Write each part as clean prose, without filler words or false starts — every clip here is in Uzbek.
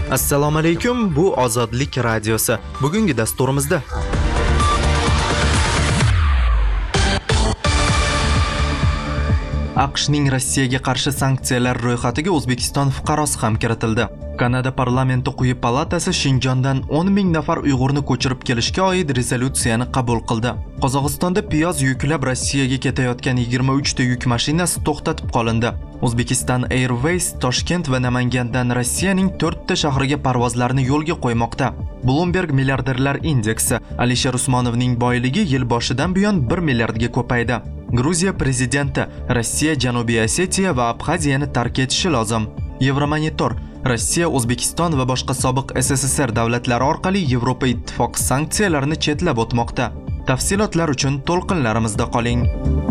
Assalomu alaykum, bu Ozodlik radiosi. Bugungi dasturimizda AQShning Rossiyaga qarshi sanksiyalar ro'yxatiga O'zbekiston fuqarosi ham kiritildi. Kanada parlamenti quyi palatasi Shinjondan 10,000 nafar Uyg'urni ko'chirib kelishga oid rezolyutsiyani qabul qildi. Qozog'istonda piyoz yuklab Rossiyaga ketayotgan 23 ta yuk mashinasi to'xtatib qolindi. Uzbekistan Airways Toshkent va Namangandan Rossiyaning 4 ta shahriga parvozlarni yo'lga qo'ymoqda. Bloomberg milliarderlar indeksi Alisher Usmonovning boyligi yil boshidan buyon 1 milliardga ko'paydi. Gruziya prezidenti Rossiya Janubiy Osetiya va Abxaziyani tark etishi lozim. Euromonitor Rossiya, O'zbekiston va boshqa sobiq SSSR davlatlari orqali Yevropa ittifoqi sanksiyalarini chetlab o'tmoqda. Tafsilotlar uchun to'lqinlarimizda qoling.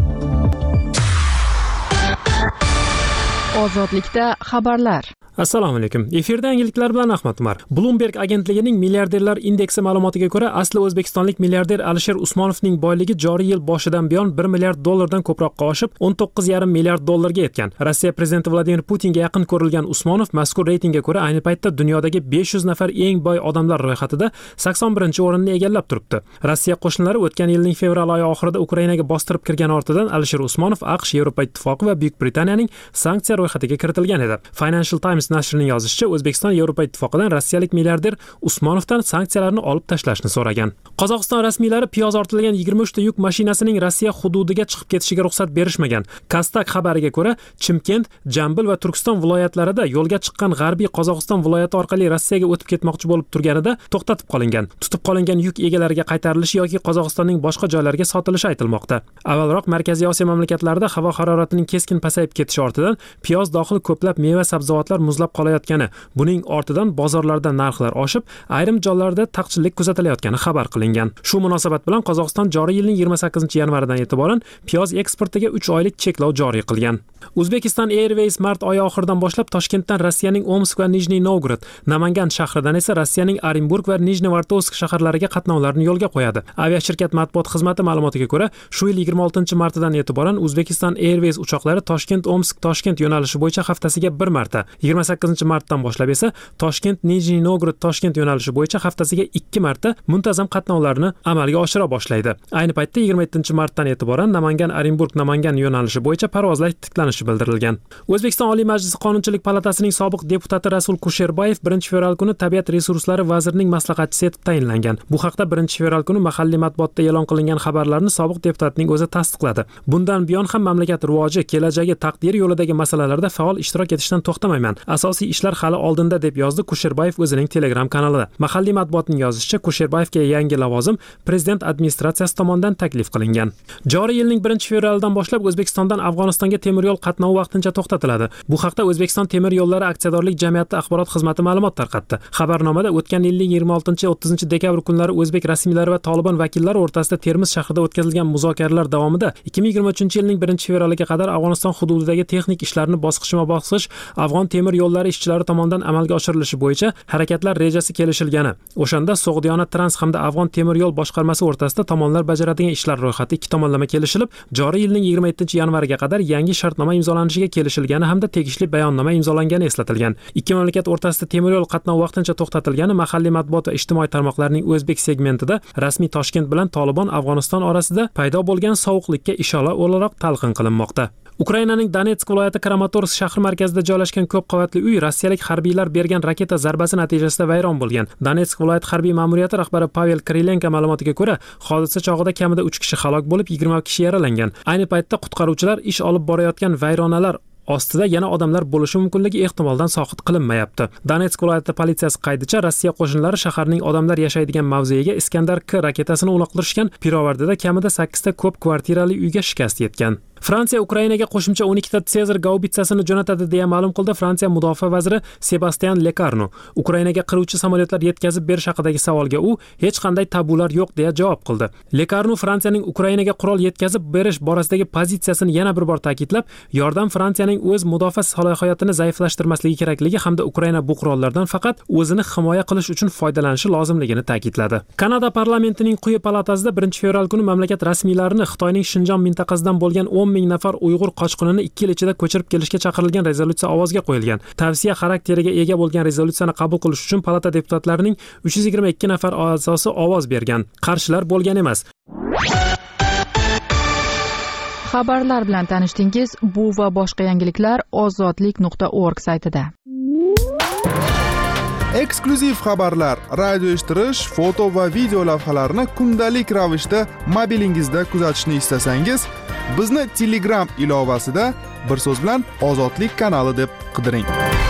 Ozodlikda xabarlar. Assalomu alaykum. Efirda yangiliklar bilan Ahmad Umar. Bloomberg agentligining milliarderlar indeksi ma'lumotiga ko'ra, asli o'zbekistonlik milliarder Alisher Usmonovning boyligi joriy yil boshidan buyon 1 milliard dollardan ko'proqqa oshib, 19,5 milliard dollarga yetgan. Rossiya prezidenti Vladimir Putinga yaqin ko'rilgan Usmonov mazkur reytingga ko'ra ayni paytda dunyodagi 500 nafar eng boy odamlar ro'yxatida 81-o'rinni egallab turibdi. Rossiya qo'shinlari o'tgan yilning fevral oyi oxirida Ukrainaga bostirib kirgan ortidan Alisher Usmonov AQSh, Yevropa ittifoqi va Buyuk Britaniyaning sanksiya ro'yxatiga kiritilgan edi. Financial Times nashrining yozishicha, O'zbekiston Yevropa ittifoqidan rossiyalik milliarder Usmonovdan sanksiyalarni olib tashlashni so'ragan. Qozog'iston rasmiylari piyoz ortilgan 23 ta yuk mashinasining Rossiya hududiga chiqib ketishiga ruxsat berishmagan. Kastak xabariga ko'ra, Chimkent, Jambil va Turkiston viloyatlarida yo'lga chiqqan G'arbiy Qozog'iston viloyati orqali Rossiyaga o'tib ketmoqchi bo'lib turganida to'xtatib qolingan. Tutib qolingan yuk egalariga qaytarilishi yoki Qozog'istonning boshqa joylariga sotilishi aytilmoqda. Avvalroq Markaziy Osiyo mamlakatlarida havo haroratining keskin pasayib ketishi ortidan piyoz dohil ko'plab meva-sabzavotlar muzlab qolayotgani, buning ortidan bozorlarda narxlar oshib, ayrim joylarda taqchillik kuzatilayotgani xabar qilingan. Shu munosabat bilan Qozog'iston joriy yilning 28-yanvaridan e'tiboran piyoz eksportiga 3 oylik cheklov joriy qilgan. Uzbekistan Airways mart oyi oxiridan boshlab Toshkentdan Rossiyaning Omsk va Nijniy Novgorod, Namangan shahridan esa Rossiyaning Orenburg va Nijnevartovsk shaharlariga qatnovlarni yo'lga qo'yadi. Aviashirkat matbuot xizmati ma'lumotiga ko'ra, shu yil 26-martidan e'tiboran Uzbekistan Airways uchoqlari Toshkent-Omsk-Toshkent yo'nalishi bo'yicha haftasiga 1 marta, 28-martdan boshlab esa Toshkent-Nijniy Novgorod-Toshkent yo'nalishi bo'yicha haftasiga 2 marta muntazam qatnovlarni amalga oshira boshlaydi. Ayni paytda 27-martdan e'tiboran Namangan-Orenburg-Namangan yo'nalishi bo'yicha parvozlar tiklanishi bildirilgan. O'zbekiston Oliy Majlisi Qonunchilik palatasining sobiq deputati Rasul Kusherbayev 1-fevral kuni Tabiat resurslari vazirining maslahatchisi etib tayinlangan. Bu haqda 1-fevral kuni mahalliy matbuotda e'lon qilingan xabarlarni sobiq deputatning o'zi tasdiqladi. Bundan buyon ham mamlakat rivoji, kelajagi, taqdiri yo'lidagi masalalarda faol ishtirok etishdan to'xtamayman. Asosiy ishlar hali oldinda, deb yozdi Kusherbayev o'zining Telegram kanalida. Mahalliy matbuotning yozishicha, Kusherbayevga yangi lavozim prezident administratsiyasi tomonidan taklif qilingan. Joriy yilning 1-fevralidan boshlab O'zbekistondan Afg'onistonga temir yo'l qatnovi vaqtincha to'xtatiladi. Bu haqda O'zbekiston temir yo'llari aksiyadorlik jamiyati axborot xizmati ma'lumot tarqatdi. Xabarnomada o'tgan yilning 26-30 dekabr kunlari o'zbek rasmiylari va Taliban vakillari o'rtasida Termiz shahrida o'tkazilgan muzokaralar davomida 2023-yilning 1-fevraliga qadar Afg'oniston hududidagi texnik ishlarni bosqichma-bosqich Afg'on temir yo'llari ishchilari tomonidan amalga oshirilishi bo'yicha harakatlar rejasi kelishilgani. O'shanda Sog'diyona Trans hamda Afg'on temir yo'l boshqarmasi o'rtasida tomonlar bajaradigan ishlar ro'yxati 2 tomonlama kelishilib, joriy yilning 27-yanvariga qadar yangi shartnoma imzolanishiga kelishilgani hamda tegishli bayonnoma imzolangani eslatilgan. Ikki mamlakat o'rtasida temir yo'l qatnovi vaqtincha to'xtatilgani mahalliy matbuot va ijtimoiy tarmoqlarning o'zbek segmentida rasmiy Toshkent bilan Taliban Afg'oniston orasida paydo bo'lgan sovuqlikka ishora o'laroq talqin qilinmoqda. Ukrainaning Donetsk viloyati Kramatorsk shahri markazida joylashgan ko'p qavatli uy rossiyalik harbiylar bergan raketa zarbasi natijasida vayron bo'lgan. Donetsk viloyati harbiy ma'muriyati rahbari Pavel Kirilenko ma'lumotiga ko'ra, hodisa chog'ida kamida 3 kishi halok bo'lib, 20 kishi yaralangan. Ayni paytda qutqaruvchilar ish olib borayotgan vayronalar ostida yana odamlar bo'lishi mumkinligi ehtimoldan soqit qilinmayapti. Donetsk viloyati politsiyasi qaydicha, Rossiya qo'shinlari shaharning odamlar yashaydigan mavzeiga Iskandar K raketasini uloqtirishgan. Pirovardida kamida 8 ta ko'p kvartirali uyga shikast yetgan. Fransiya Ukrainaga qo'shimcha 12 ta Caesar gaubitsasini jo'natadi deya ma'lum qildi Fransiya mudofaa vaziri Sebastian Lecarno. Ukrainaga qiruvchi samolyotlar yetkazib berish haqidagi savolga u hech qanday tabular yo'q deya javob qildi. Lecarno Fransiyaning Ukrainaga qurol yetkazib berish borasidagi pozitsiyasini yana bir bor ta'kidlab, yordam Fransiyaning o'z mudofaa salohiyatini zaiflashtirmasligi kerakligi hamda Ukraina bu qurollardan faqat o'zini himoya qilish uchun foydalanishi lozimligini ta'kidladi. Kanada parlamentining quyi palatasida 1-fevral kuni mamlakat rasmiylarini Xitoyning Shinjon mintaqasidan bo'lgan 10 10,000 nafar Uyg'ur qochqinini 2 yil ichida ko'chirib kelishga chaqirilgan rezolyutsiya ovozga qo'yilgan. Tavsiya xarakteriga ega bo'lgan rezolyutsiyani qabul qilish uchun palata deputatlarining 322 nafar a'zosi ovoz bergan. Qarshilar bo'lgan emas. Xabarlar bilan tanishdingiz. Bu va boshqa yangiliklar ozodlik.org saytida. Eksklyuziv xabarlar, radio eshittirish, foto va video lavhalarni kundalik ravishda mobilingizda kuzatishni istasangiz, bizni Telegram ilovasida bir so'z bilan Ozodlik kanali deb qidiring.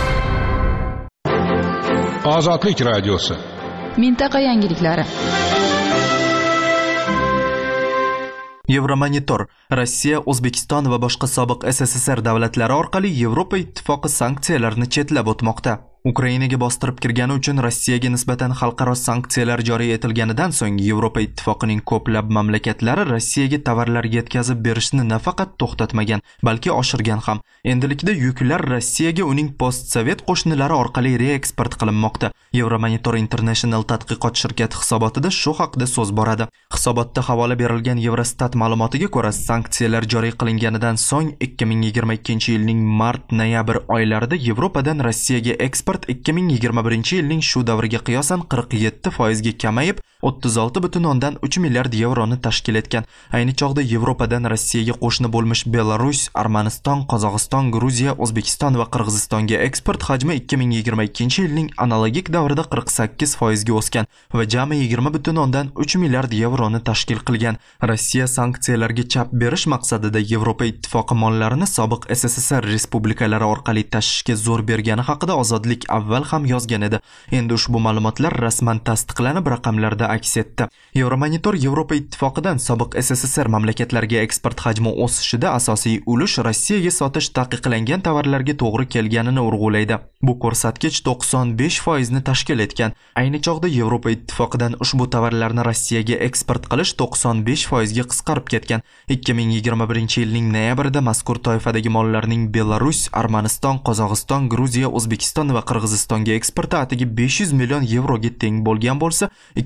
Ozodlik radiosi. Mintaqa yangiliklari. Euromonitor Rossiya, O'zbekiston va boshqa sobiq SSSR davlatlari orqali Yevropa ittifoqi sanksiyalarini chetlab o'tmoqda. Ukrainaga bostirib kirgani uchun Rossiyaga nisbatan xalqaro sanksiyalar joriy etilganidan so'ng Yevropa ittifoqining ko'plab mamlakatlari Rossiyaga tovarlar yetkazib berishni nafaqat to'xtatmagan, balki oshirgan ham. Endilikda yuklar Rossiyaga uning postsovet qo'shnilari orqali reeksport qilinmoqda. Euromonitor International tadqiqot shirkati hisobotida shu haqda so'z boradi. Hisobotda havola berilgan Eurostat ma'lumotiga ko'ra, sanksiyalar joriy qilinganidan so'ng 2022-yilning mart-noyabr oylarida Yevropadan Rossiyaga eksport 2021-yilning shu davriga qiyosan 47% ga kamayib, 36,3 milliard yevroni tashkil etgan. Ayni chog'da Yevropadan Rossiyaga qo'shni bo'lmish Belarus, Armaniston, Qozog'iston, Gruziya, O'zbekiston va Qirg'izistonga eksport hajmi 2022-yilning analogik davrida 48% ga o'sgan va jami 20,3 milliard yevroni tashkil qilgan. Rossiya sanksiyalarga chap berish maqsadida Yevropa ittifoqi mollarini sobiq SSSR respublikalari orqali tashishga zo'r bergani haqida Ozodlik avval ham yozgan edi. Endi ushbu ma'lumotlar rasman tasdiqlanib raqamlarda aks etdi. Euromonitor Yevropa ittifoqidan sobiq SSSR mamlakatlariga eksport hajmi o'sishida asosiy ulush Rossiyaga sotish taqiqlangan tovarlarga to'g'ri kelganini urg'ulaydi. Bu ko'rsatkich 95% ni tashkil etgan. Ayni chog'da Yevropa ittifoqidan ushbu tovarlarni Rossiyaga eksport qilish 95% ga qisqarib ketgan. 2021-yilning noyabrida mazkur toifadagi mollarning Belarus, Armaniston, Qozog'iston, Gruziya, O'zbekiston va Qirg'izistonga eksporti atigi 500 million yevroga teng bo'lgan bo'lsa,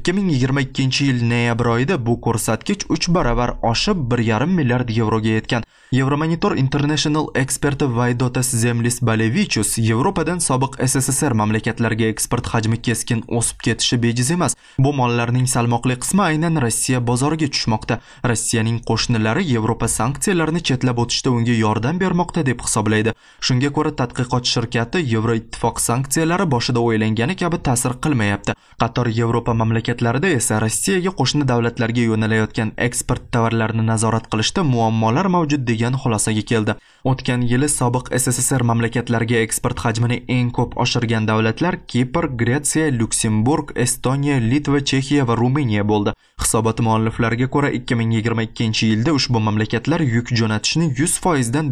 2022-yil noyabr oyida bu ko'rsatkich 3 baravar oshib 1,5 milliard yevroga yetgan. Euromonitor International eksperti Vaidotas Zemlis-Balevichus Yevropadan sobiq SSSR mamlakatlariga eksport hajmi keskin o'sib ketishi bejiz emas. Bu mollarning salmoqli qismi aynan Rossiya bozoriga tushmoqda. Rossiyaning qo'shnilari Yevropa sanksiyalarini chetlab o'tishda unga yordam bermoqda deb hisoblaydi. Shunga ko'ra, tadqiqot shirkati Yevroittifoq sanksiyalari boshida o'ylangani kabi ta'sir qilmayapti. Qator Yevropa mamlakatlarida esa Rossiyaga qo'shni davlatlarga yo'nalayotgan eksport tovarlarini nazorat qilishda muammolar mavjud degan xulosaga keldi. O'tgan yili sobiq SSSR mamlakatlariga eksport hajmini eng ko'p oshirgan davlatlar Kipr, Gretsiya, Lyuksemburg, Estoniya, Litva, Chexiya va Ruminiya bo'ldi. Hisobot mualliflariga ko'ra 2022-yilda ushbu mamlakatlar yuk jo'natishni 100% dan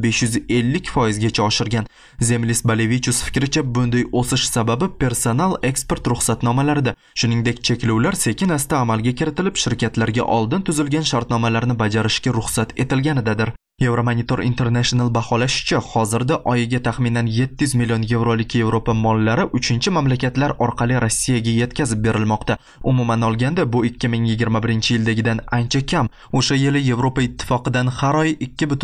550% gacha oshirgan. Zemlis-Balevichus fikricha, bunday o'sish sababi personal eksport ruxsatnomalarida, shuningdek cheklovlar sekin-asta amalga kiritilib, shirkatlarga oldin tuzilgan shartnomalarni bajarishga ruxsat etilganidadir. Euromonitor International baholashicha, hozirda oyiga taxminan 700 million yevrolik Yevropa mollari 3-mamlakatlar orqali Rossiyaga yetkazib berilmoqda. Umuman olganda bu 2021-yildagidan ancha kam. O'sha yili Yevropa ittifoqidan har oy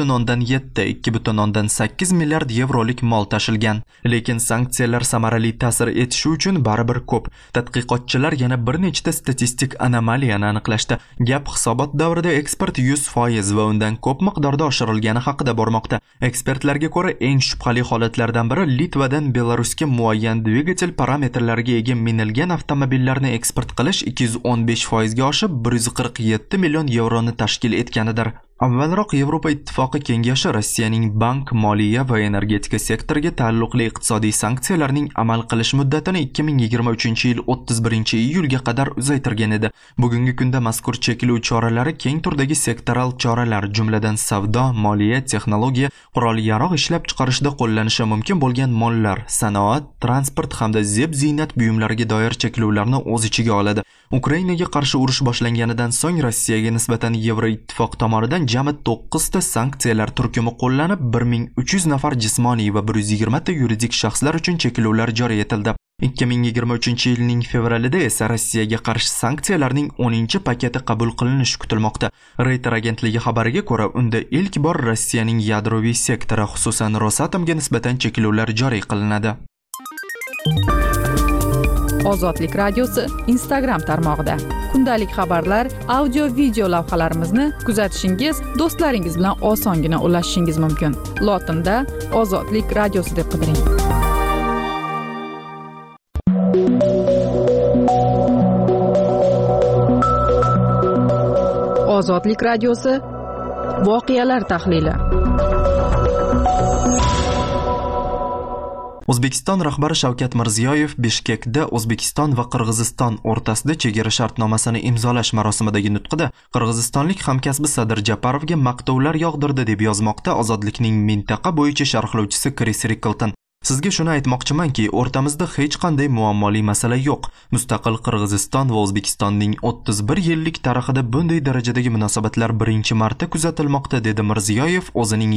2,7-2,8 milliard yevrolik mol tashilgan. Lekin sanksiyalar samarali ta'sir etishi uchun baribir ko'p. Tadqiqotchilar yana bir nechta statistik anomaliyani aniqlashdi. Gap hisobot davrida eksport 100% va undan ko'p miqdorda oshirilgani haqida bormoqda. Ekspertlarga ko'ra, eng shubhali holatlardan biri Litvadan Belarusga muayyan dvigatel parametrlariga ega minilgan avtomobillarni eksport qilish 215% ga oshib 147 million yevroni tashkil etganidir. Avvalroq Yevropa ittifoqi kengashi Rossiyaning bank, moliya va energetika sektoriga taalluqli iqtisodiy sanksiyalarning amal qilish muddatini 2023-yil 31-iyulga qadar uzaytirgan edi. Bugungi kunda mazkur cheklov choralari keng turdagi sektoral choralar, jumladan savdo, moliya, texnologiya, qurol-yarog' ishlab chiqarishda qo'llanishi mumkin bo'lgan mollar, sanoat, transport hamda zeb-ziynat buyumlariga doir cheklovlarni o'z ichiga oladi. Ukrainaga qarshi urush boshlanganidan so'ng Rossiyaga nisbatan Yevroittifoq tomonidan jami 9 ta sanksiyalar turkumi qo'llanib, 1300 nafar jismoniy va 120 ta yuridik shaxslar uchun cheklovlar joriy etildi. 2023-yilning fevralida esa Rossiyaga qarshi sanksiyalarning 10-paketi qabul qilinishi kutilmoqda. Reuters agentligi xabariga ko'ra, unda ilk bor Rossiyaning yadroviy sektori, xususan Rosatomga nisbatan cheklovlar joriy qilinadi. Ozodlik radiosi Instagram tarmog'ida kundalik xabarlar, audio, video lavhalarimizni kuzatishingiz, do'stlaringiz bilan osongina ulashishingiz mumkin. Lotinda Ozodlik radiosi deb qidiring. Ozodlik radiosi voqealar tahlili. O'zbekiston rahbari Shavkat Mirziyoyev Bishkekda O'zbekiston va Qirg'iziston o'rtasida chegara shartnomasini imzolash marosimidagi nutqida qirg'izistonlik hamkasbi Sadir Japarovga maqtovlar yog'dirdi deb yozmoqda Ozodlikning mintaqa bo'yicha sharhlovchisi Chris Rickleton. Sizga shuni aytmoqchimanki, o'rtamizda hech qanday muammoli masala yo'q. Mustaqil Qirg'iziston va O'zbekistonning 31 yillik tarixida bunday darajadagi munosabatlar birinchi marta kuzatilmoqda, dedi Mirziyoyev o'zining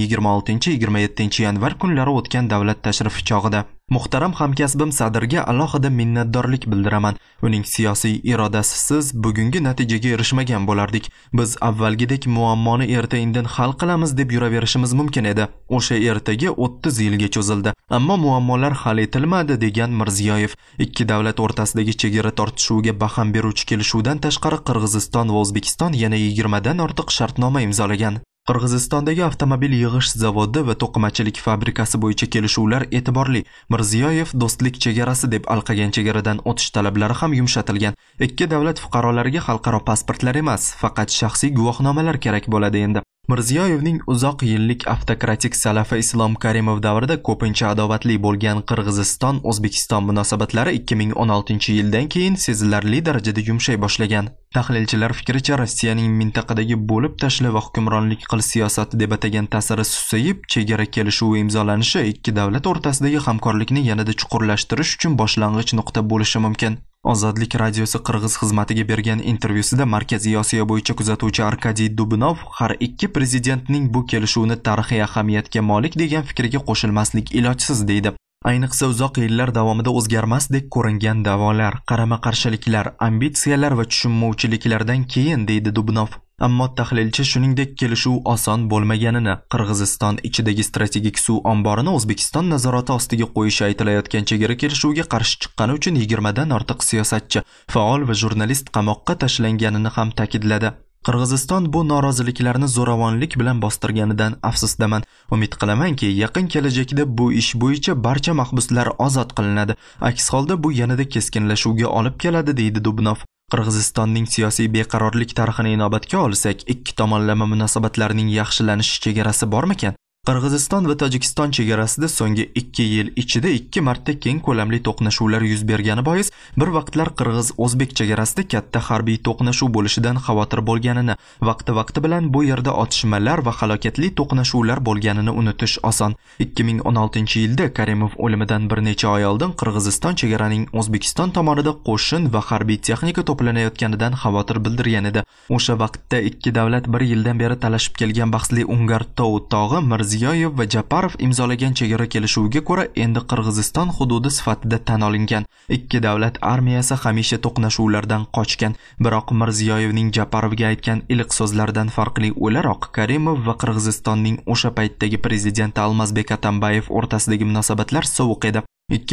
26-27 yanvar kunlari o'tgan davlat tashrifi chog'ida. Muhtaram hamkasbim Sadirga alohida minnatdorlik bildiraman. Uning siyosiy irodasisiz bugungi natijaga erishmagan bo'lardik. Biz avvalgidek muammoni erta-indin hal qilamiz deb yuraverishimiz mumkin edi. O'sha ertaga 30 yilga cho'zildi. Ammo muammolar hal etilmadi, degan Mirziyoyev. Ikki davlat o'rtasidagi chegara tortishuviga baham beruvchi kelishuvdan tashqari Qirg'iziston va O'zbekiston yana 20 dan ortiq shartnoma imzolagan. Qirg'izistondagi avtomobil yig'ish zavodi va to'qimachilik fabrikasi bo'yicha kelishuvlar e'tiborli. Mirziyoyev do'stlik chegarasi deb alqagan chegaradan o'tish talablari ham yumshatilgan. Ikki davlat fuqarolariga xalqaro pasportlar emas, faqat shaxsiy guvohnomalar kerak bo'ladi endi. Mirziyoyevning uzoq yillik avtokratik Salafi Islom Karimov davrida ko'pincha adovatli bo'lgan Qirg'iziston-O'zbekiston munosabatlari 2016-yildan keyin sezilarli darajada yumshay boshlagan. Tahlilchilar fikricha, Rossiyaning mintaqadagi bo'lib tashla va hukmronlik qil siyosati deb atagan ta'siri susayib, chegara kelishuvi imzolanishi ikki davlat o'rtasidagi hamkorlikni yanada chuqurlashtirish uchun boshlang'ich nuqta bo'lishi mumkin. Ozodlik radiosi Qirg'iz xizmatiga bergan intervyusida Markaziy Osiyo bo'yicha kuzatuvchi Arkadiy Dubnov har ikki prezidentning bu kelishuvni tarixiy ahamiyatga molik degan fikriga qo'shilmaslik ilojsiz deydi. Ayniqsa uzoq yillar davomida o'zgarmasdek ko'ringan da'volar, qarama-qarshiliklar, ambitsiyalar va tushunmovchiliklardan keyin, deydi Dubnov. Ammo tahlilchi shuningdek kelishuv oson bo'lmaganini, Qirg'iziston ichidagi strategik suv omborini O'zbekiston nazorati ostiga qo'yishi aytilayotgan chegara kelishuviga qarshi chiqqani uchun 20 dan ortiq siyosatchi, faol va jurnalist qamoqqa tashlanganini ham ta'kidladi. Qirg'iziston bu noroziliklarni zo'ravonlik bilan bostirganidan afsusdaman. Umid qilamanki, yaqin kelajakda bu ish bo'yicha barcha mahbuslar ozod qilinadi. Aks holda bu yanada keskinlashuvga olib keladi, deydi Dubnov. Qirg'izistonning siyosiy beqarorlik tarixini inobatga olsak, ikki tomonlama munosabatlarning yaxshilanish chegarasi bormikan? Qirg'iziston va Tojikiston chegarasida so'nggi 2 yil ichida 2 marta keng ko'lamli to'qnashuvlar yuz bergani bois, bir vaqtlar Qirg'iz-O'zbek chegarasida katta harbiy to'qnashuv bo'lishidan xavotir bo'lganini, vaqti bilan bu yerda otishmalar va halokatli to'qnashuvlar bo'lganini unutish oson. 2016-yilda Karimov o'limidan bir necha oy oldin Qirg'iziston chegaraning O'zbekiston tomonida qo'shin va harbiy texnika to'planayotganidan xavotir bildirgan edi. O'sha vaqtda ikki davlat bir yildan beri talashib kelgan bahsli Ungar-Tov tog'i Mirziyoyev va Japarov imzolagan chegara kelishuviga ko'ra endi Qirg'iziston hududi sifatida tan olingan. Ikki davlat armiyasi hamisha to'qnashuvlardan qochgan, biroq Mirziyoyevning Japarovga aytgan iliq so'zlaridan farqli o'laroq Karimov va Qirg'izistonning o'sha paytdagi prezidenti Almazbek Atambayev o'rtasidagi munosabatlar sovuq edi.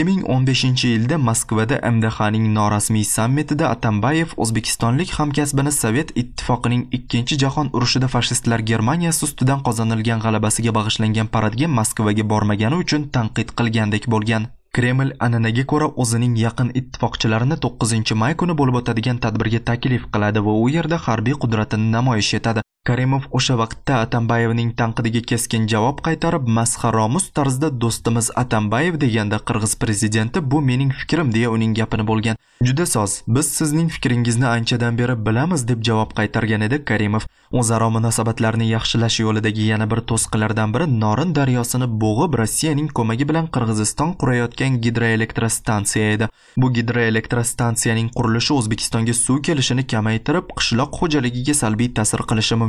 2015-yilda Moskvada MDHning norasmiy sammitida Atambayev o'zbekistonlik hamkasbini Sovet ittifoqining 2-jahon urushida fashistlar Germaniyasi ustidan qozonilgan g'alabasiga bag'ishlangan paradga Moskvaga bormagani uchun tanqid qilgandek bo'lgan. Kreml an'anaga ko'ra o'zining yaqin ittifoqchilarini 9-may kuni bo'lib o'tadigan tadbirga taklif qiladi va u yerda harbiy qudratini namoyish etadi. Karimov o'sha vaqtda Atambayevning tanqidiga keskin javob qaytarib, masxaromuz tarzda do'stimiz Atambayev deganda Qirg'iz prezidenti bu mening fikrim deya uning gapini bo'lgan. Juda soz, biz sizning fikringizni anchadan beri bilamiz deb javob qaytargan edi Karimov. O'zaro munosabatlarni yaxshilash yo'lidagi yana bir to'siqlardan biri Norin daryosini bo'g'ib Rossiyaning ko'magi bilan Qirg'iziston qurayotgan gidroelektrostansiya edi. Bu gidroelektrostansiyaning qurilishi O'zbekistonga suv kelishini kamaytirib, qishloq xo'jaligiga salbiy ta'sir qilishi mumkin.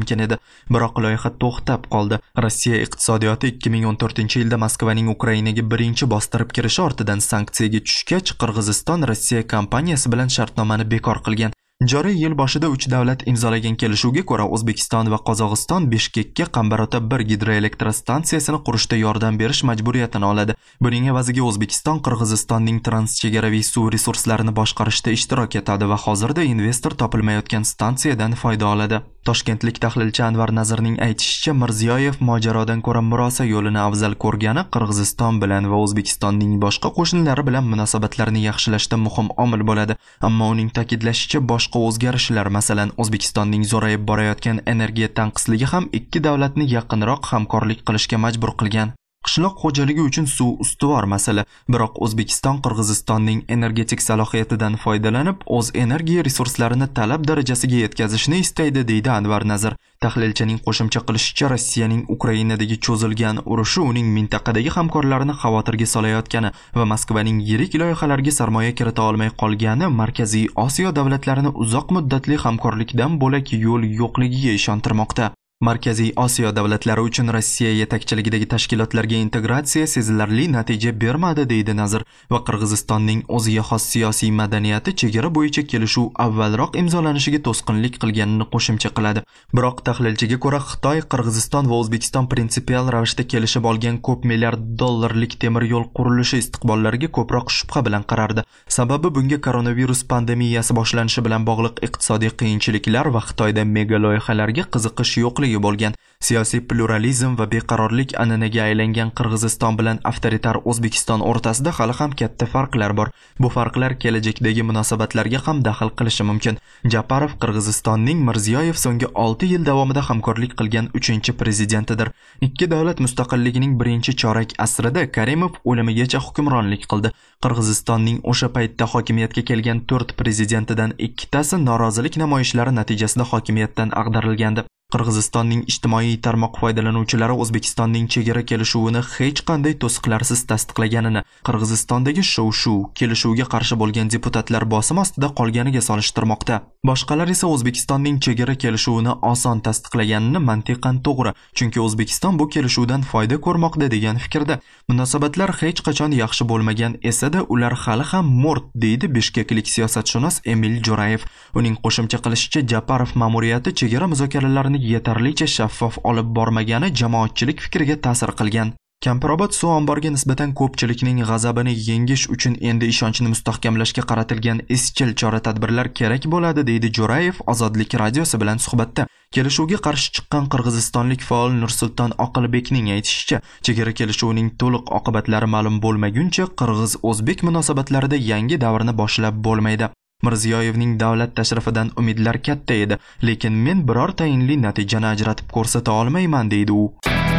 mumkin edi. Biroq loyiha to'xtab qoldi. Rossiya iqtisodiyoti 2014-yilda Moskvaning Ukrainaga birinchi bostirib kirishi ortidan sanksiyaga tushgach, Qirg'iziston Rossiya kompaniyasi bilan shartnomani bekor qilgan. Joriy yil boshida 3 davlat imzolagan kelishuvga ko'ra O'zbekiston va Qozog'iston Bishkekka Qambarota 1 gidroelektrostansiyasini qurishda yordam berish majburiyatini oladi. Buning evaziga O'zbekiston Qirg'izistonning transchegaraviy suv resurslarini boshqarishda ishtirok etadi va hozirda investor topilmayotgan stansiyadan foyda oladi. Toshkentlik tahlilchi Anvar Nazirning aytishicha, Mirziyoyev mojarodan ko'ra murosa yo'lini afzal ko'rgani Qirg'iziston bilan va O'zbekistonning boshqa qo'shnilari bilan munosabatlarni yaxshilashda muhim omil bo'ladi. Ammo uning ta'kidlashicha, boshqa o'zgarishlar, masalan, O'zbekistonning zo'rayib borayotgan energiya tanqisligi ham ikki davlatni yaqinroq hamkorlik qilishga majbur qilgan. Qishloq xo'jaligi uchun suv ustuvor masala, biroq O'zbekiston Qirg'izistonning energetik salohiyatidan foydalanib, o'z energiya resurslarini talab darajasiga yetkazishni istaydi, deydi Anvar Nazir. Tahlilchining qo'shimcha qilishicha, Rossiyaning Ukrainadagi cho'zilgan urushi uning mintaqadagi hamkorlarini xavotirga solayotgani va Moskvaning yirik loyihalarga sarmoya kirita olmay qolgani Markaziy Osiyo davlatlarini uzoq muddatli hamkorlikdan bo'lak yo'l yo'qligiga ishontirmoqda. Markaziy Osiyo davlatlari uchun Rossiya yetakchiligidagi tashkilotlarga integratsiya sezilarli natija bermadi, deydi Nazir, va Qirg'izistonning o'ziga xos siyosiy madaniyati chegara bo'yicha kelishuv avvalroq imzolanishiga to'sqinlik qilganini qo'shimcha qiladi. Biroq tahlilchiga ko'ra, Xitoy, Qirg'iziston va O'zbekiston prinsipial ravishda kelishib olgan ko'p milliard dollarlik temir yo'l qurilishi istiqbollariga ko'proq shubha bilan qarardi. Sababi bunga koronavirus pandemiyasi boshlanishi bilan bog'liq iqtisodiy qiyinchiliklar va Xitoyda mega loyihalarga qiziqish yo'qligi bo'lgan. Siyosiy pluralizm va beqarorlik an'anaga aylangan Qirg'iziston bilan avtoritar O'zbekiston o'rtasida hali ham katta farqlar bor. Bu farqlar kelajakdagi munosabatlarga ham daxl qilishi mumkin. Japarov Qirg'izistonning Mirziyoyev so'nggi 6 yil davomida hamkorlik qilgan 3-prezidentidir. Ikki davlat mustaqilligining birinchi chorak asrida Karimov o'limigacha hukmronlik qildi. Qirg'izistonning o'sha paytda hokimiyatga kelgan 4 prezidentidan 2tasi norozilik namoyishlari natijasida hokimiyatdan ag'darilgandi. Qirg'izistonning ijtimoiy tarmoq foydalanuvchilari O'zbekistonning chegara kelishuvini hech qanday to'siqlarsiz tasdiqlaganini, Qirg'izistondagi shov-shuv, kelishuvga qarshi bo'lgan deputatlar bosim ostida qolganiga solishtirmoqda. Boshqalar esa O'zbekistonning chegara kelishuvini oson tasdiqlaganini mantiqan to'g'ri, chunki O'zbekiston bu kelishuvdan foyda ko'rmoqda degan fikrda. Munosabatlar hech qachon yaxshi bo'lmagan esa-da, ular hali ham mo'rt, deydi bishkeklik siyosatshunos Emil Jo'rayev. Uning qo'shimcha qilishicha, Japarov ma'muriyati chegara muzokaralarini yetarlicha shaffof olib bormagani jamoatchilik fikriga ta'sir qilgan. Kampirobod suv omboriga nisbatan ko'pchilikning g'azabini yengish uchun endi ishonchni mustahkamlashga qaratilgan izchil chora-tadbirlar kerak bo'ladi, deydi Jo'rayev Ozodlik radiosi bilan suhbatda. Kelishuvga qarshi chiqqan qirg'izistonlik faol Nursulton Oqilbekning aytishicha, chegara kelishuvining to'liq oqibatlari ma'lum bo'lmaguncha qirg'iz-o'zbek munosabatlarida yangi davrni boshlab bo'lmaydi. Mirziyoyevning davlat tashrifidan umidlar katta edi, lekin men biror tayinli natijani ajratib ko'rsata olmayman, deydi u.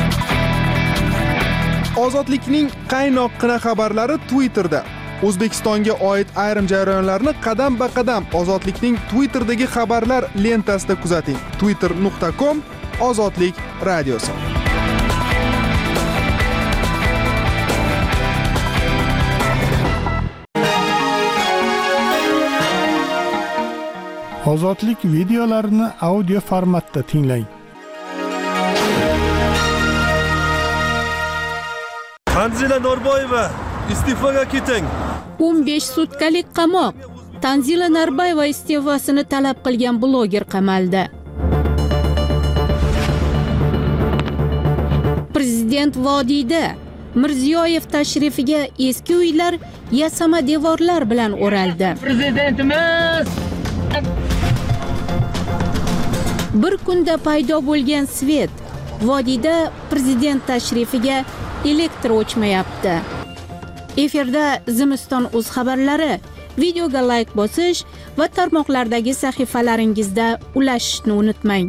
Ozodlikning qaynoqqina xabarlari Twitterda. O'zbekistonga oid ayrim jarayonlarni qadam-ba-qadam Ozodlikning Twitterdagi xabarlar lentasida kuzating. twitter.com/ozodlik radiosi. Ozodlik videolarini audio formatda tinglang. Tanzila Norboyeva iste'foga keting. 15 sutkalik qamoq. Tanzila Norboyeva iste'fosini talab qilgan bloger qamaldi. Prezident vodiyda Mirziyoyev tashrifiga eski uylar yasama devorlar bilan o'raldi. Prezidentimiz bir kunda paydo bo'lgan svet. Vodiyda prezident tashrifiga elektr o'chmayapti. Efirda Zimiston o'z xabarlari. Videoga like bosish va tarmoqlardagi sahifalaringizda ulashishni unutmang.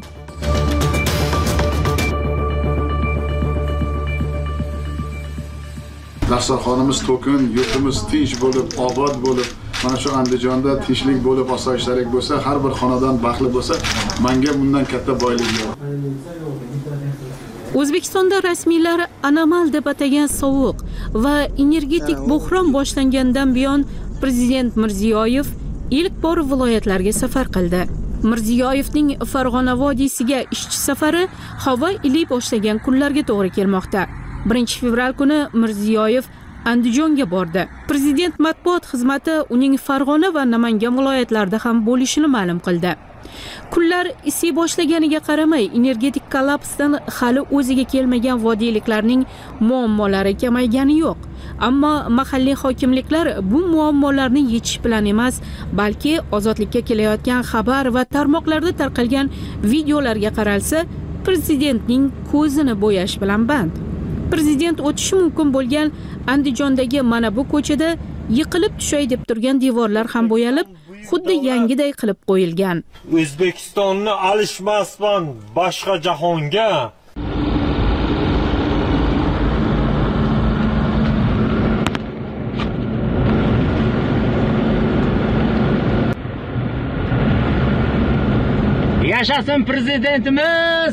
Dasturxonimiz to'kin, yurtimiz tinch bo'lib, obod bo'lib, mana shu Andijonda tinchlik bo'lib, osoyishtalik bo'lsa, har bir xonadon baxtli bo'lsa, menga bundan katta boylik yo'q. O'zbekistonda rasmiylar anomal deb atagan sovuq va energetik buhron boshlangandan buyon prezident Mirziyoyev ilk bor viloyatlarga safar qildi. Mirziyoyevning Farg'ona vodiysiga ishchi safari havo iliy boshlagan kunlarga to'g'ri kelmoqda. 1-fevral kuni Mirziyoyev Andijonga bordi. Prezident matbuot xizmati uning Farg'ona va Namangan viloyatlarida ham bo'lishini ma'lum qildi. Kunlar isiy boshlaganiga qaramay, energetik kollapsdan hali o'ziga kelmagan vodiyliklarning muammolari kamaygani yo'q. Ammo mahalliy hokimliklar bu muammolarni yechish bilan emas, balki ozodlikka kelayotgan xabar va tarmoqlarda tarqalgan videolarga qaralsa, prezidentning ko'zini bo'yash bilan band. Prezident o'tishi mumkin bo'lgan Andijondagi mana bu ko'chada yiqilib tushay deb turgan devorlar ham bo'yalib, xuddi yangiday qilib qo'yilgan. O'zbekistonni alishmasman boshqa jahonga. Yashasın prezidentimiz!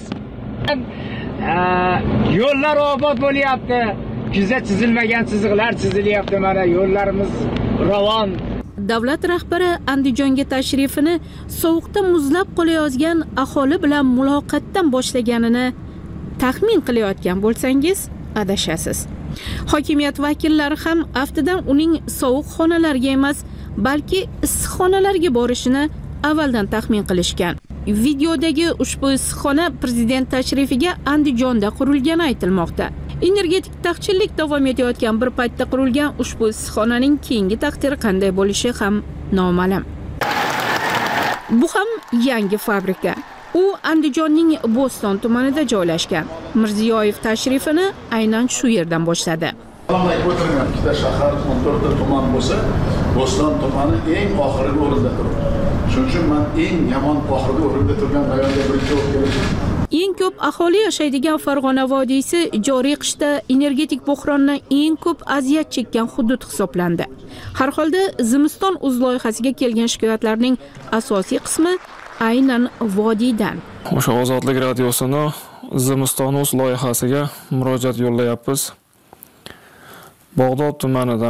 Yo'llar obod bo'lyapti. Kuzda chizilmagan chiziqlar chizilyapti. Mana yo'llarimiz ravon. Davlat rahbari Andijonga tashrifini sovuqda muzlab qolayozgan aholi bilan muloqotdan boshlaganini taxmin qilayotgan bo'lsangiz, adashasiz. Hokimiyat vakillari ham aftidan uning sovuq xonalarga emas, balki issiq xonalarga borishini avvaldan taxmin qilishgan. Videodagi ushbu issiqxona prezident tashrifiga Andijonda qurilgani aytilmoqda. Energetik taqchillik davom etayotgan bir paytda qurilgan ushbu issiqxonaning keyingi taqdiri qanday bo'lishi ham noma'lum. Bu ham yangi fabrika. U Andijonning Bo'ston tumanida joylashgan. Mirziyoyev tashrifini aynan shu yerdan boshladi. Ikkita shahar 14 ta tuman bo'lsa, Bo'ston tumani eng oxirgi o'rinda turibdi. Shuning uchun men eng yomon oxirgi o'rinda turgan rayonga birinchi bo'lib keldim. Eng ko'p aholi yashaydigan Farg'ona vodiysi joriy qishda energetik bo'hrondan eng ko'p aziyat chekkan hudud hisoblandi. Har holda zimiston uz loyihasiga kelgan shikoyatlarning asosiy qismi aynan vodiydan. O'sha Ozodlik radiosini zimiston uz loyihasiga murojaat yo'llayapmiz. Bog'dod tumanidan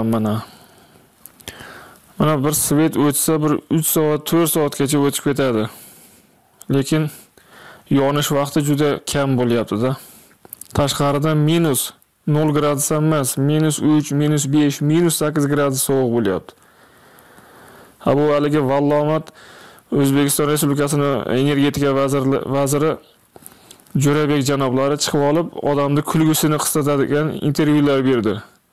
mana bir svet o'tsa bir 3 soat, 4 soatgacha o'tib ketadi. Lekin yonish vaqti juda kam bo'lyapti-da. Tashqaridan minus 0 gradus emas, minus 3, minus 5, minus 8 gradus sovuq bo'lyapti. Bu haligi vallomat O'zbekiston Respublikasining energetika vaziri Jo'rabek janoblari chiqib olib, odamni kulgusini qisqartiradigan intervyular berdi.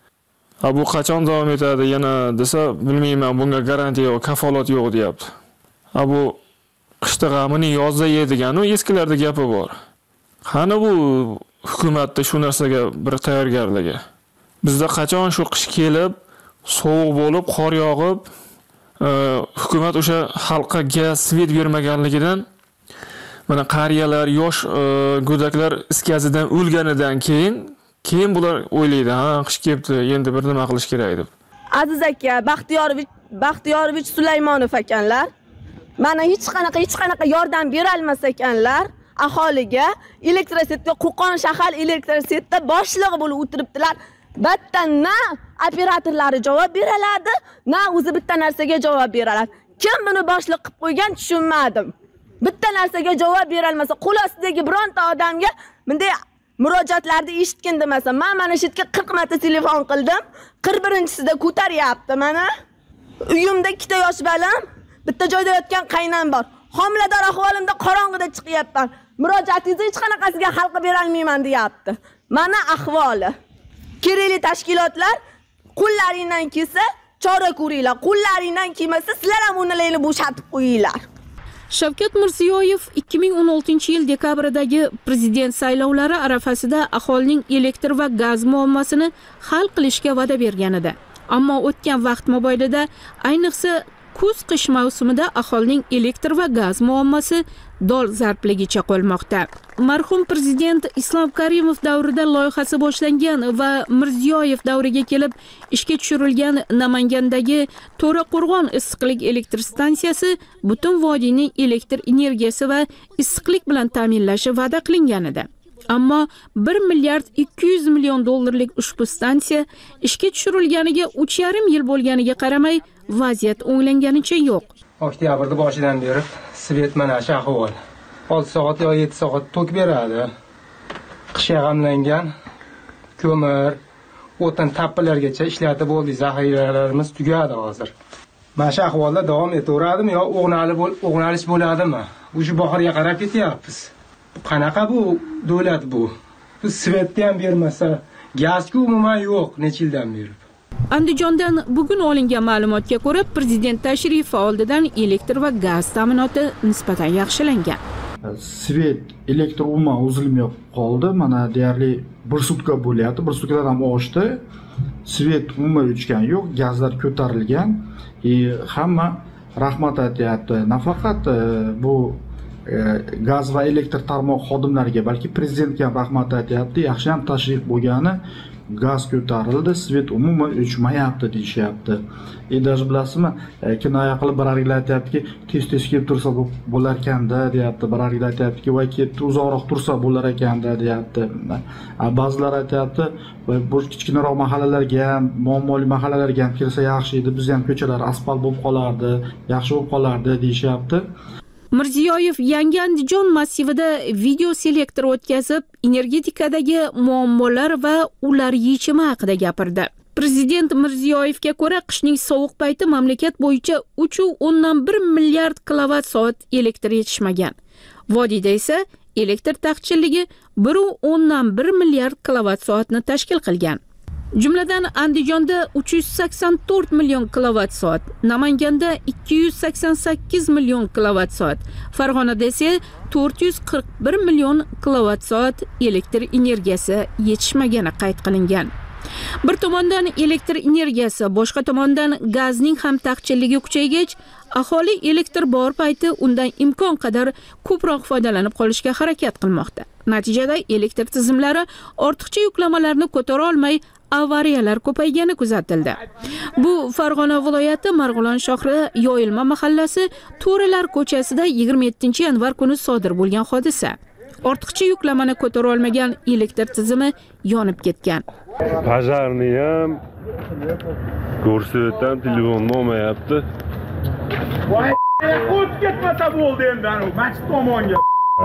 Bu qachon davom etadi yana desa, bilmayman, bunga garantiya yo'q, kafolat yo'q deyapti. Bu qishda g'amini yozda yeydigan, eskilarda gapi bor. Qani bu hukumatda shu narsaga bir tayyorgarligi? Bizda qachon shu qish kelib, sovuq bo'lib, qor yog'ib, hukumat o'sha xalqqa gaz, svet bermaganligidan mana qariyalar, yosh go'daklar iskazidan o'lganidan keyin bular o'ylaydi, qish kelibdi, endi bir nima qilish kerak deb. Aziz aka, Baxtiyorovich Sulaymonov ekanlar. Mana hech qanaqa yordam bera olmas ekanlar. Aholiga elektrositga Qo'qon shahar elektrositda boshlig'i bo'lib o'tiribdilar. Bitta na operatorlari javob beraladi, na o'zi bitta narsaga javob beraladi. Kim buni boshliq qilib qo'ygan tushunmadim. Bitta narsaga javob bera olmasa, qo'l ostidagi bironta odamga bunday murojaatlarni eshitgan demasa, men mana shu yerga 40 marta telefon qildim. 41-sida ko'taryapti mana. Uyimda 2 yosh bolam, bitta joyda yotgan qaynam bor. Homilador ahvolimda qorong'ida chiqyapman. Murojaatingizni hech qanaqasiga hal qilib bera olmayman deyapti. Mana ahvoli. Kerakli tashkilotlar qo'llaringdan kelsa chora ko'ringlar. Qo'llaringdan kelmasa sizlar ham ularni bo'shatib qo'yinglar. Shavkat Mirziyoyev 2016-yil dekabrdagi prezident saylovlari arafasida aholining elektr va gaz muammosini hal qilishga va'da bergan edi. Ammo o'tgan vaqt mobaynida, ayniqsa kuz-qish mavsumida aholining elektr va gaz muammosi dol zarbligicha qolmoqda. Marhum prezident Islom Karimov davrida loyihasi boshlangan va Mirziyoyev davriga kelib ishga tushirilgan Namangandagi To'raqo'rg'on issiqlik elektr stansiyasi butun vodiyning elektr energiyasi va issiqlik bilan ta'minlashi va'da qilingan edi. Ammo 1 milliard 200 million dollarlik ushbu stansiya ishga tushirilganiga 3,5 yil bo'lganiga qaramay, vaziyat o'nglanganicha yo'q. Oktyabrda boshidan beri svet mana shu ahvol. 6 soat yo 7 soat tok beradi. Qishga g'amlangan ko'mir, o'tin tappalargacha ishlatib bo'ldik, zaxiralarimiz tugadi hozir. Mana shu ahvolda davom etaveradimi yo o'g'nalish bo'ladimi? O'sha bahorga qarab ketyapmiz. Qanaqa bu davlat bu? Biz svetni ham bermasa, gazku umuman yo'q necha yildan beri. Andijondan bugun olingan ma'lumotga ko'ra, prezident tashrifi oldidan elektr va gaz ta'minoti nisbatan yaxshilangan. Svet elektr umuman uzilmay qoldi. Mana deyarli 1 sutka bo'lyapti. 1 sutkadan ham oshdi. Svet umuman o'chgan yo'q, gazlar ko'tarilgan. Hamma rahmat aytyapti. Nafaqat bu gaz va elektr tarmoq xodimlariga, balki prezidentga ham rahmat aytyapti. Yaxshi ham tashrif bo'lgani, gaz ko'tarildi, svet umuman o'chmayapti deyishyapti. Даже bilasizmi, kinoya qilib birarlar aytyaptiki, tez kelib tursa bo'lar ekanda, deyapti. Birarlar aytyaptiki, voy ketdi, uzoqroq tursa bo'lar ekanda, deyapti. Ba'zilar aytyapti, bu kichkinaroq mahallalarga ham, muammoli mahallalarga ham kirsa yaxshi edi, biz ham ko'chalar asfalt bo'lib qolardi, yaxshi bo'lib qolardi deyishyapti. Mirziyoyev yangi Andijon massivida video selektor o'tkazib, energetikadagi muammolar va ular yechimi haqida gapirdi. Prezident Mirziyoyevga ko'ra, qishning sovuq payti mamlakat bo'yicha 3,1 milliard kilovatt-soat elektr yetishmagan. Vodiyda esa elektr taqchilligi 1,1 milliard kilovatt-soatni tashkil qilgan. Jumladan Andijonda 384 million kilovatt-soat, Namanganda 288 million kilovatt-soat, Farg'onada esa 441 million kilovatt-soat elektr energiyasi yetishmagani qayd qilingan. Bir tomondan elektr energiyasi, boshqa tomondan gazning ham taqchilligi kuchaygach, aholi elektr bor payti undan imkon qadar ko'proq foydalanib qolishga harakat qilmoqda. Natijada elektr tizimlari ortiqcha yuklamalarni ko'tara olmay, avariyalar ko'paygani kuzatildi. Bu Farg'ona viloyati Marg'ilon shahri Yoyilma mahallasi To'ralar ko'chasida 27-yanvar kuni sodir bo'lgan hodisa. Ortiqcha yuklamani ko'tara olmagan elektr tizimi yonib ketgan. Pajarni ham ko'rsatdan telefon olmayapti. Voy, qo'yib ketmasa bo'ldi endi anu masjid tomonga.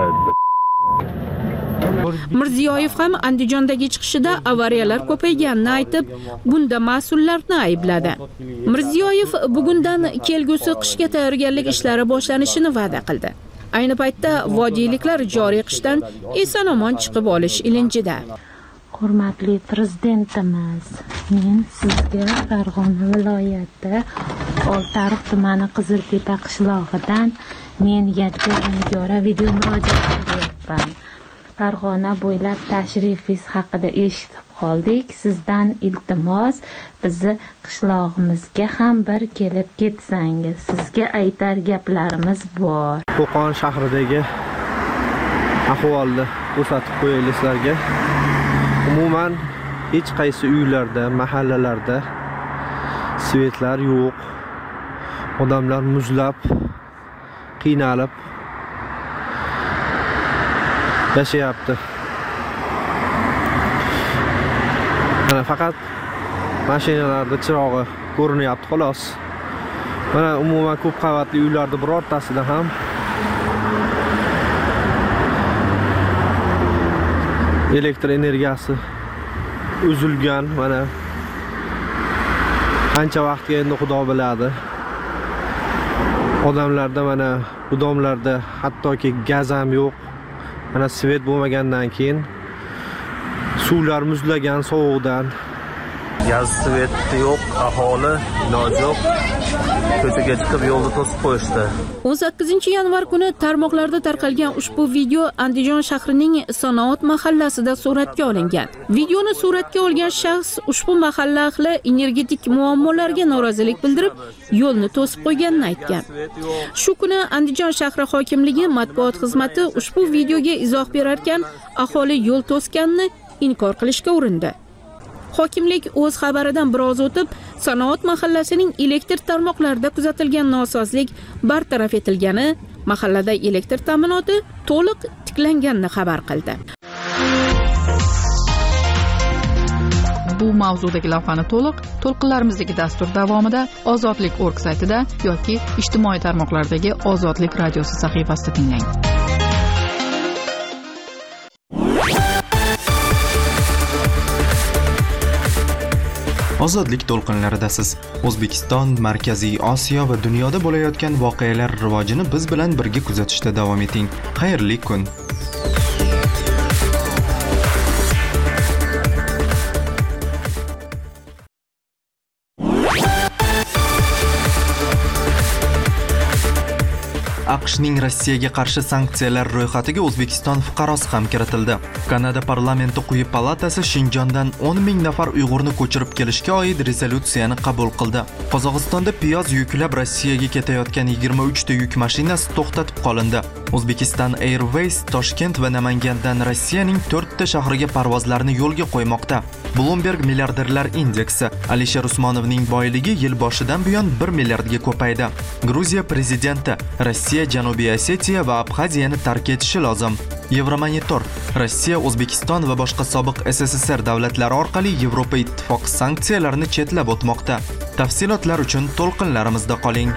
Mirziyoyev ham Andijondagi chiqishida avariyalar ko'payganini aytib, bunda mas'ullarni aybladi. Mirziyoyev bugundan kelgusi qishga tayyorgarlik ishlari boshlanishini va'da qildi. Ayni paytda vodiyliklar joriy qishdan eson-omon chiqib olish ilinjida. Hurmatli prezidentimiz, men sizga Farg'ona viloyati Oltiariq tumani Qiziltepa qishlog'idan men Yadgor Nigora video murojaat qilyapman. Farg'ona bo'ylab tashrifingiz haqida eshitib qoldik. Sizdan iltimos, bizni qishlog'imizga ham bir kelib ketsangiz. Sizga aytar gaplarimiz bor. Qo'qon shahridagi ahvolni ko'rsatib qo'yaylik sizlarga. Umuman hech qaysi uylarda, mahallalarda svetlar yo'q. Odamlar muzlab, qiynalib yashayapti. Mana faqat mashinalarda chirog'i ko'rinyapti xolos. Mana umuman ko'p qavatli uylarda birortasida ham elektr energiyasi uzilgan. Mana qancha vaqtga endi Xudo biladi. Odamlarda mana bu domlarda hattoki gaz ham yo'q. Mana svet bo'lmagandan keyin suvlar muzlagan sovuqdan. Gaz, svet yo'q, aholi iloji yo'q. Ko'chaga chiqib yo'lni to'sib qo'yishdi. 18-yanvar kuni tarmoqlarda tarqalgan ushbu video Andijon shahrining Sanoat mahallasida suratga olingan. Videoni suratga olgan shaxs ushbu mahalla ahli energetik muammolarga norozilik bildirib, yo'lni to'sib qo'yganini aytgan. Shu kuni Andijon shahri hokimligi matbuot xizmati ushbu videoga izoh berar ekan, aholi yo'l to'sganini inkor qilishga urindi. Hokimlik o'z xabaridan biroz o'tib, Sanoat mahallasining elektr tarmoqlarida kuzatilgan nosozlik bartaraf etilgani, mahallada elektr ta'minoti to'liq tiklanganini xabar qildi. bu mavzudagi lavhani to'lqinlarimizdagi dastur davomida ozodlik.org saytida yoki ijtimoiy tarmoqlardagi Ozodlik radiosi sahifasida tinglang. Ozodlik to'lqinlaridasiz. O'zbekiston, Markaziy Osiyo va dunyoda bo'layotgan voqealar rivojini biz bilan birga kuzatishda davom eting. Xayrli kun. AQShning Rossiyaga qarshi sanksiyalar ro'yxatiga O'zbekiston fuqarosi ham kiritildi. Kanada parlamenti quyi palatasi Shinjondan 10,000 nafar Uyg'urni ko'chirib kelishga oid rezolyutsiyani qabul qildi. Qozog'istonda piyoz yuklab Rossiyaga ketayotgan 23 ta yuk mashinasi to'xtatib qolindi. Uzbekistan Airways Toshkent va Namangandan Rossiyaning 4 ta shahriga parvozlarni yo'lga qo'ymoqda. Bloomberg milliarderlar indeksi Alisher Usmonovning boyligi yil boshidan buyon 1 milliardga ko'paydi. Gruziya prezidenti Rossiya Janubiy Osetiya va Abxaziyani tark etishi lozim. Yevromonitor Rossiya, O'zbekiston va boshqa sobiq SSSR davlatlari orqali Yevropa ittifoqi sanksiyalarini chetlab o'tmoqda. Tafsilotlar uchun to'lqinlarimizda qoling.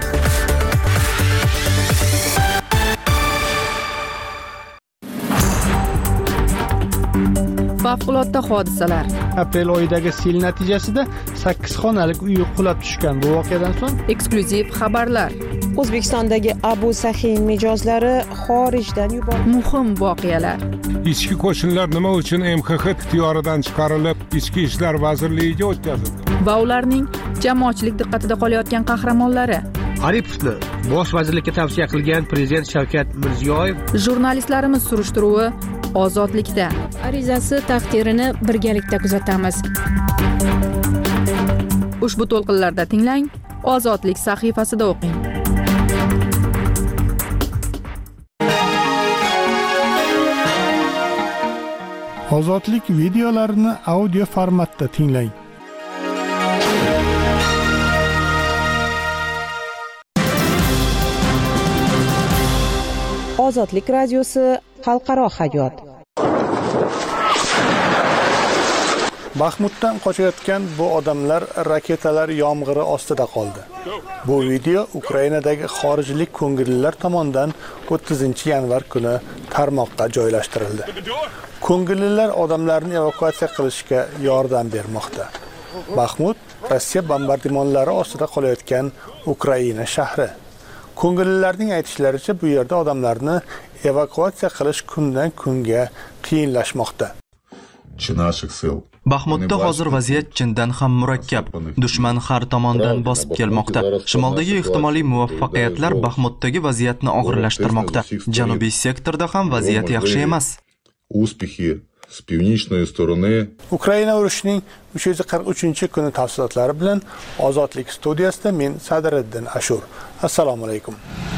Favqulodda hodisalar. Aprel oyidagi sel natijasida 8 xonalik uy qulab tushgan. Bu voqeadan so'ng eksklyuziv xabarlar. O'zbekistondagi Abu Sahin mijozlari xorijdan yuborildi. Muhim voqealar. Ichki qo'shinlar nima uchun MXX ixtiyoridan chiqarilib, Ichki ishlar vazirligiga o'tkazildi? Va ularning jamoatchilik diqqatida qolayotgan qahramonlari. Aripovni bosh vazirlikka tavsiya qilgan prezident Shavkat Mirziyoyev. Jurnalistlarimiz surishtiruvi Ozodlikda. Arizasi taqdirini birgalikda kuzatamiz. Ushbu to'lqinlarda tinglang, Ozodlik sahifasida o'qing. Ozodlik videolarini audio formatda tinglang. Ozodlik radiosi xalqaro hayot. Baxmutdan qochayotgan bu odamlar raketalar yomg'iri ostida qoldi. Bu video Ukrainadagi xorijlik ko'ngillilar tomonidan 30-yanvar kuni tarmoqqa joylashtirildi. Ko'ngillilar odamlarni evakuatsiya qilishga yordam bermoqda. Baxmut Rossiya bombardimonlari ostida qolayotgan Ukraina shahri. Ko'ngillilarning aytishlaricha, bu yerda odamlarni evakuatsiya qilish kundan kunga qiyinlashmoqda. Baxmutda hozir vaziyat chindan ham murakkab. Dushman har tomondan bosib kelmoqda. Shimoldagi ehtimoliy muvaffaqiyatlar Baxmutdagi vaziyatni og'irlashtirmoqda. Janubiy sektorda ham vaziyat yaxshi emas. Ukraina urushining 343-kuni tafsilotlari bilan Ozodlik studiyasida men Sadriddin Ashur. Assalomu alaykum.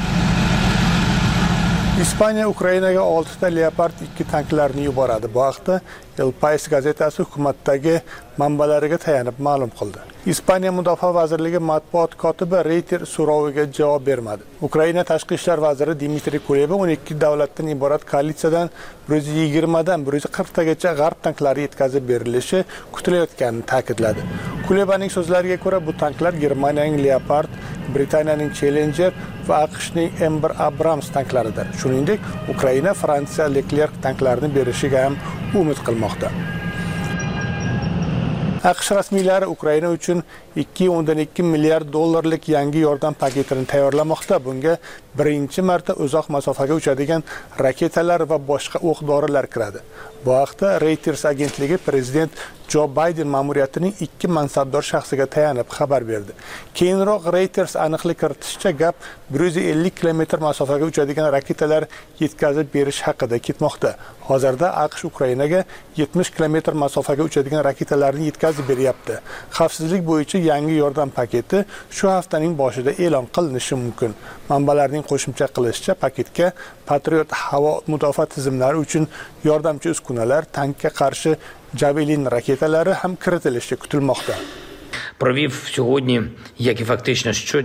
Ispaniya Ukrainaga 6 ta Leopard 2 tanklarni yuboradi. Bu haqda El País gazetasi hukumatdagi manbalariga tayanib ma'lum qildi. Ispaniya Mudofaa vazirligi matbuot kotibi Reuters so'roviga javob bermadi. Ukraina tashqi ishlar vaziri Dmitriy Kuleba 12 davlatdan iborat koalitsiyadan 120 dan 140 tagacha g'arb tanklari yetkazib berilishi kutilayotganini ta'kidladi. Kulebaning so'zlariga ko'ra, bu tanklar Germaniyaning Leopard, Britaniyaning Challenger va AQShning M1 Abrams tanklaridir. Shuningdek, Ukraina Fransiya Leclerc tanklarini berishiga ham umid qilmoqda. AQSh rasmiylari Ukraina uchun 2.2 milliard dollarlik yangi yordam paketini tayyorlamoqda. Bunga birinchi marta uzoq masofaga uchadigan raketalar va boshqa o'q-dorilar kiradi. Bu haqda Reuters agentligi prezident Jo Bayden ma'muriyatining 2 mansabdor shaxsiga tayanib xabar berdi. Keyinroq Reuters aniqlik kiritishicha, gap 150 kilometr masofaga uchadigan raketalar yetkazib berish haqida ketmoqda. Hozirda AQSh Ukrainaga 70 kilometr masofaga uchadigan raketalarni yetkazib beryapti. Xavfsizlik bo'yicha yangi yordam paketi shu haftaning boshida e'lon qilinishi mumkin. Manbalarning qo'shimcha qilishicha, paketga Patriot havo mudofaa tizimlari uchun yordamchi uskunalar, tankka qarshi Javelin raketalari ham kiritilishi kutilmoqda. Провів сьогодні, як і фактично щодня.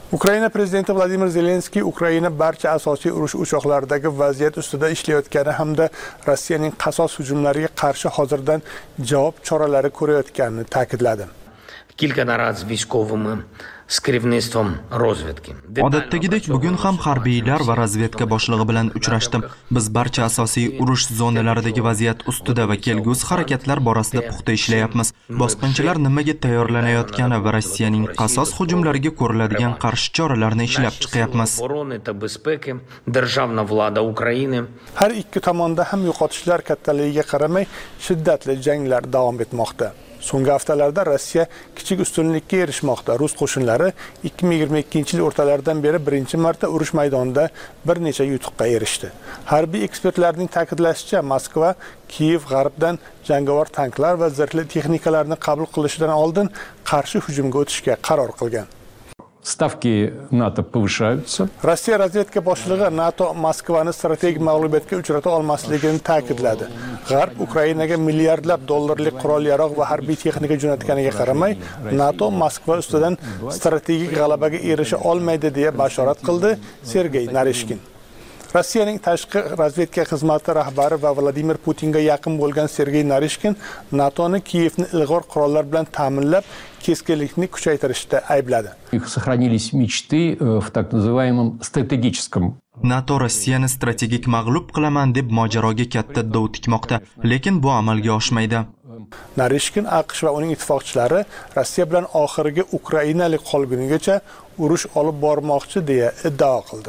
Ukraina prezidenti Vladimir Zelenskiy Ukraina barcha asosiy urush o'choqlaridagi vaziyat ustida ishlayotgani hamda Rossiyaning qasos hujumlariga qarshi hozirdan javob choralari ko'rayotganini ta'kidladi. Kilka naraz військовими з керівництвом розвідки. Odatdagidek bugun ham harbiylar va razvedka boshlig'i bilan uchrashdim. Biz barcha asosiy urush zonalaridagi vaziyat ustida va kelgusi harakatlar borasida puxta ishlayapmiz. Bosqinchilar nimaga tayyorlanayotgani va Rossiyaning qasos hujumlariga ko'riladigan qarshi choralarni ishlab chiqyapmiz. Оборони та безпеки, державна влада України. Har ikki tomonda ham yo'qotishlar kattaligiga qaramay shiddatli janglar davom etmoqda. So'nggi haftalarda Rossiya kichik ustunlikka erishmoqda. Rus qo'shinlari 2022-yil o'rtalaridan beri birinchi marta urush maydonida bir necha yutuqqa erishdi. Harbiy ekspertlarning ta'kidlashicha, Moskva Kiyev g'arbdan jangovar tanklar va zirhli texnikalarni qabul qilishidan oldin qarshi hujumga o'tishga qaror qilgan. Ставки НАТО повышаются. Rossiya razvedka boshlig'i NATO Moskvani strategik mag'lubiyatga uchrata olmasligini ta'kidladi. G'arb Ukrainaga milliardlab dollarlik qurol-yarog' va harbiy texnika jo'natganiga qaramay, NATO Moskva ustidan strategik g'alabaga erisha olmaydi deya bashorat qildi Sergey Narishkin. Rossiyaning tashqi razvedka xizmati rahbari va Vladimir Putinga yaqin bo'lgan Sergey Narishkin NATOni Kiyevni ilg'or qurollar bilan ta'minlab, keskinlikni kuchaytirishda aybladi. Их сохранились мечты в так называемом стратегическом. NATO Rossiyani strategik mag'lub qilaman deb mojaroga katta dov tikmoqda, lekin bu amalga oshmaydi. Narishkin AQSh va uning ittifoqchilari Rossiya bilan oxirgi ukrainalik qolgunigacha urush olib bormoqchi deya iddao qildi.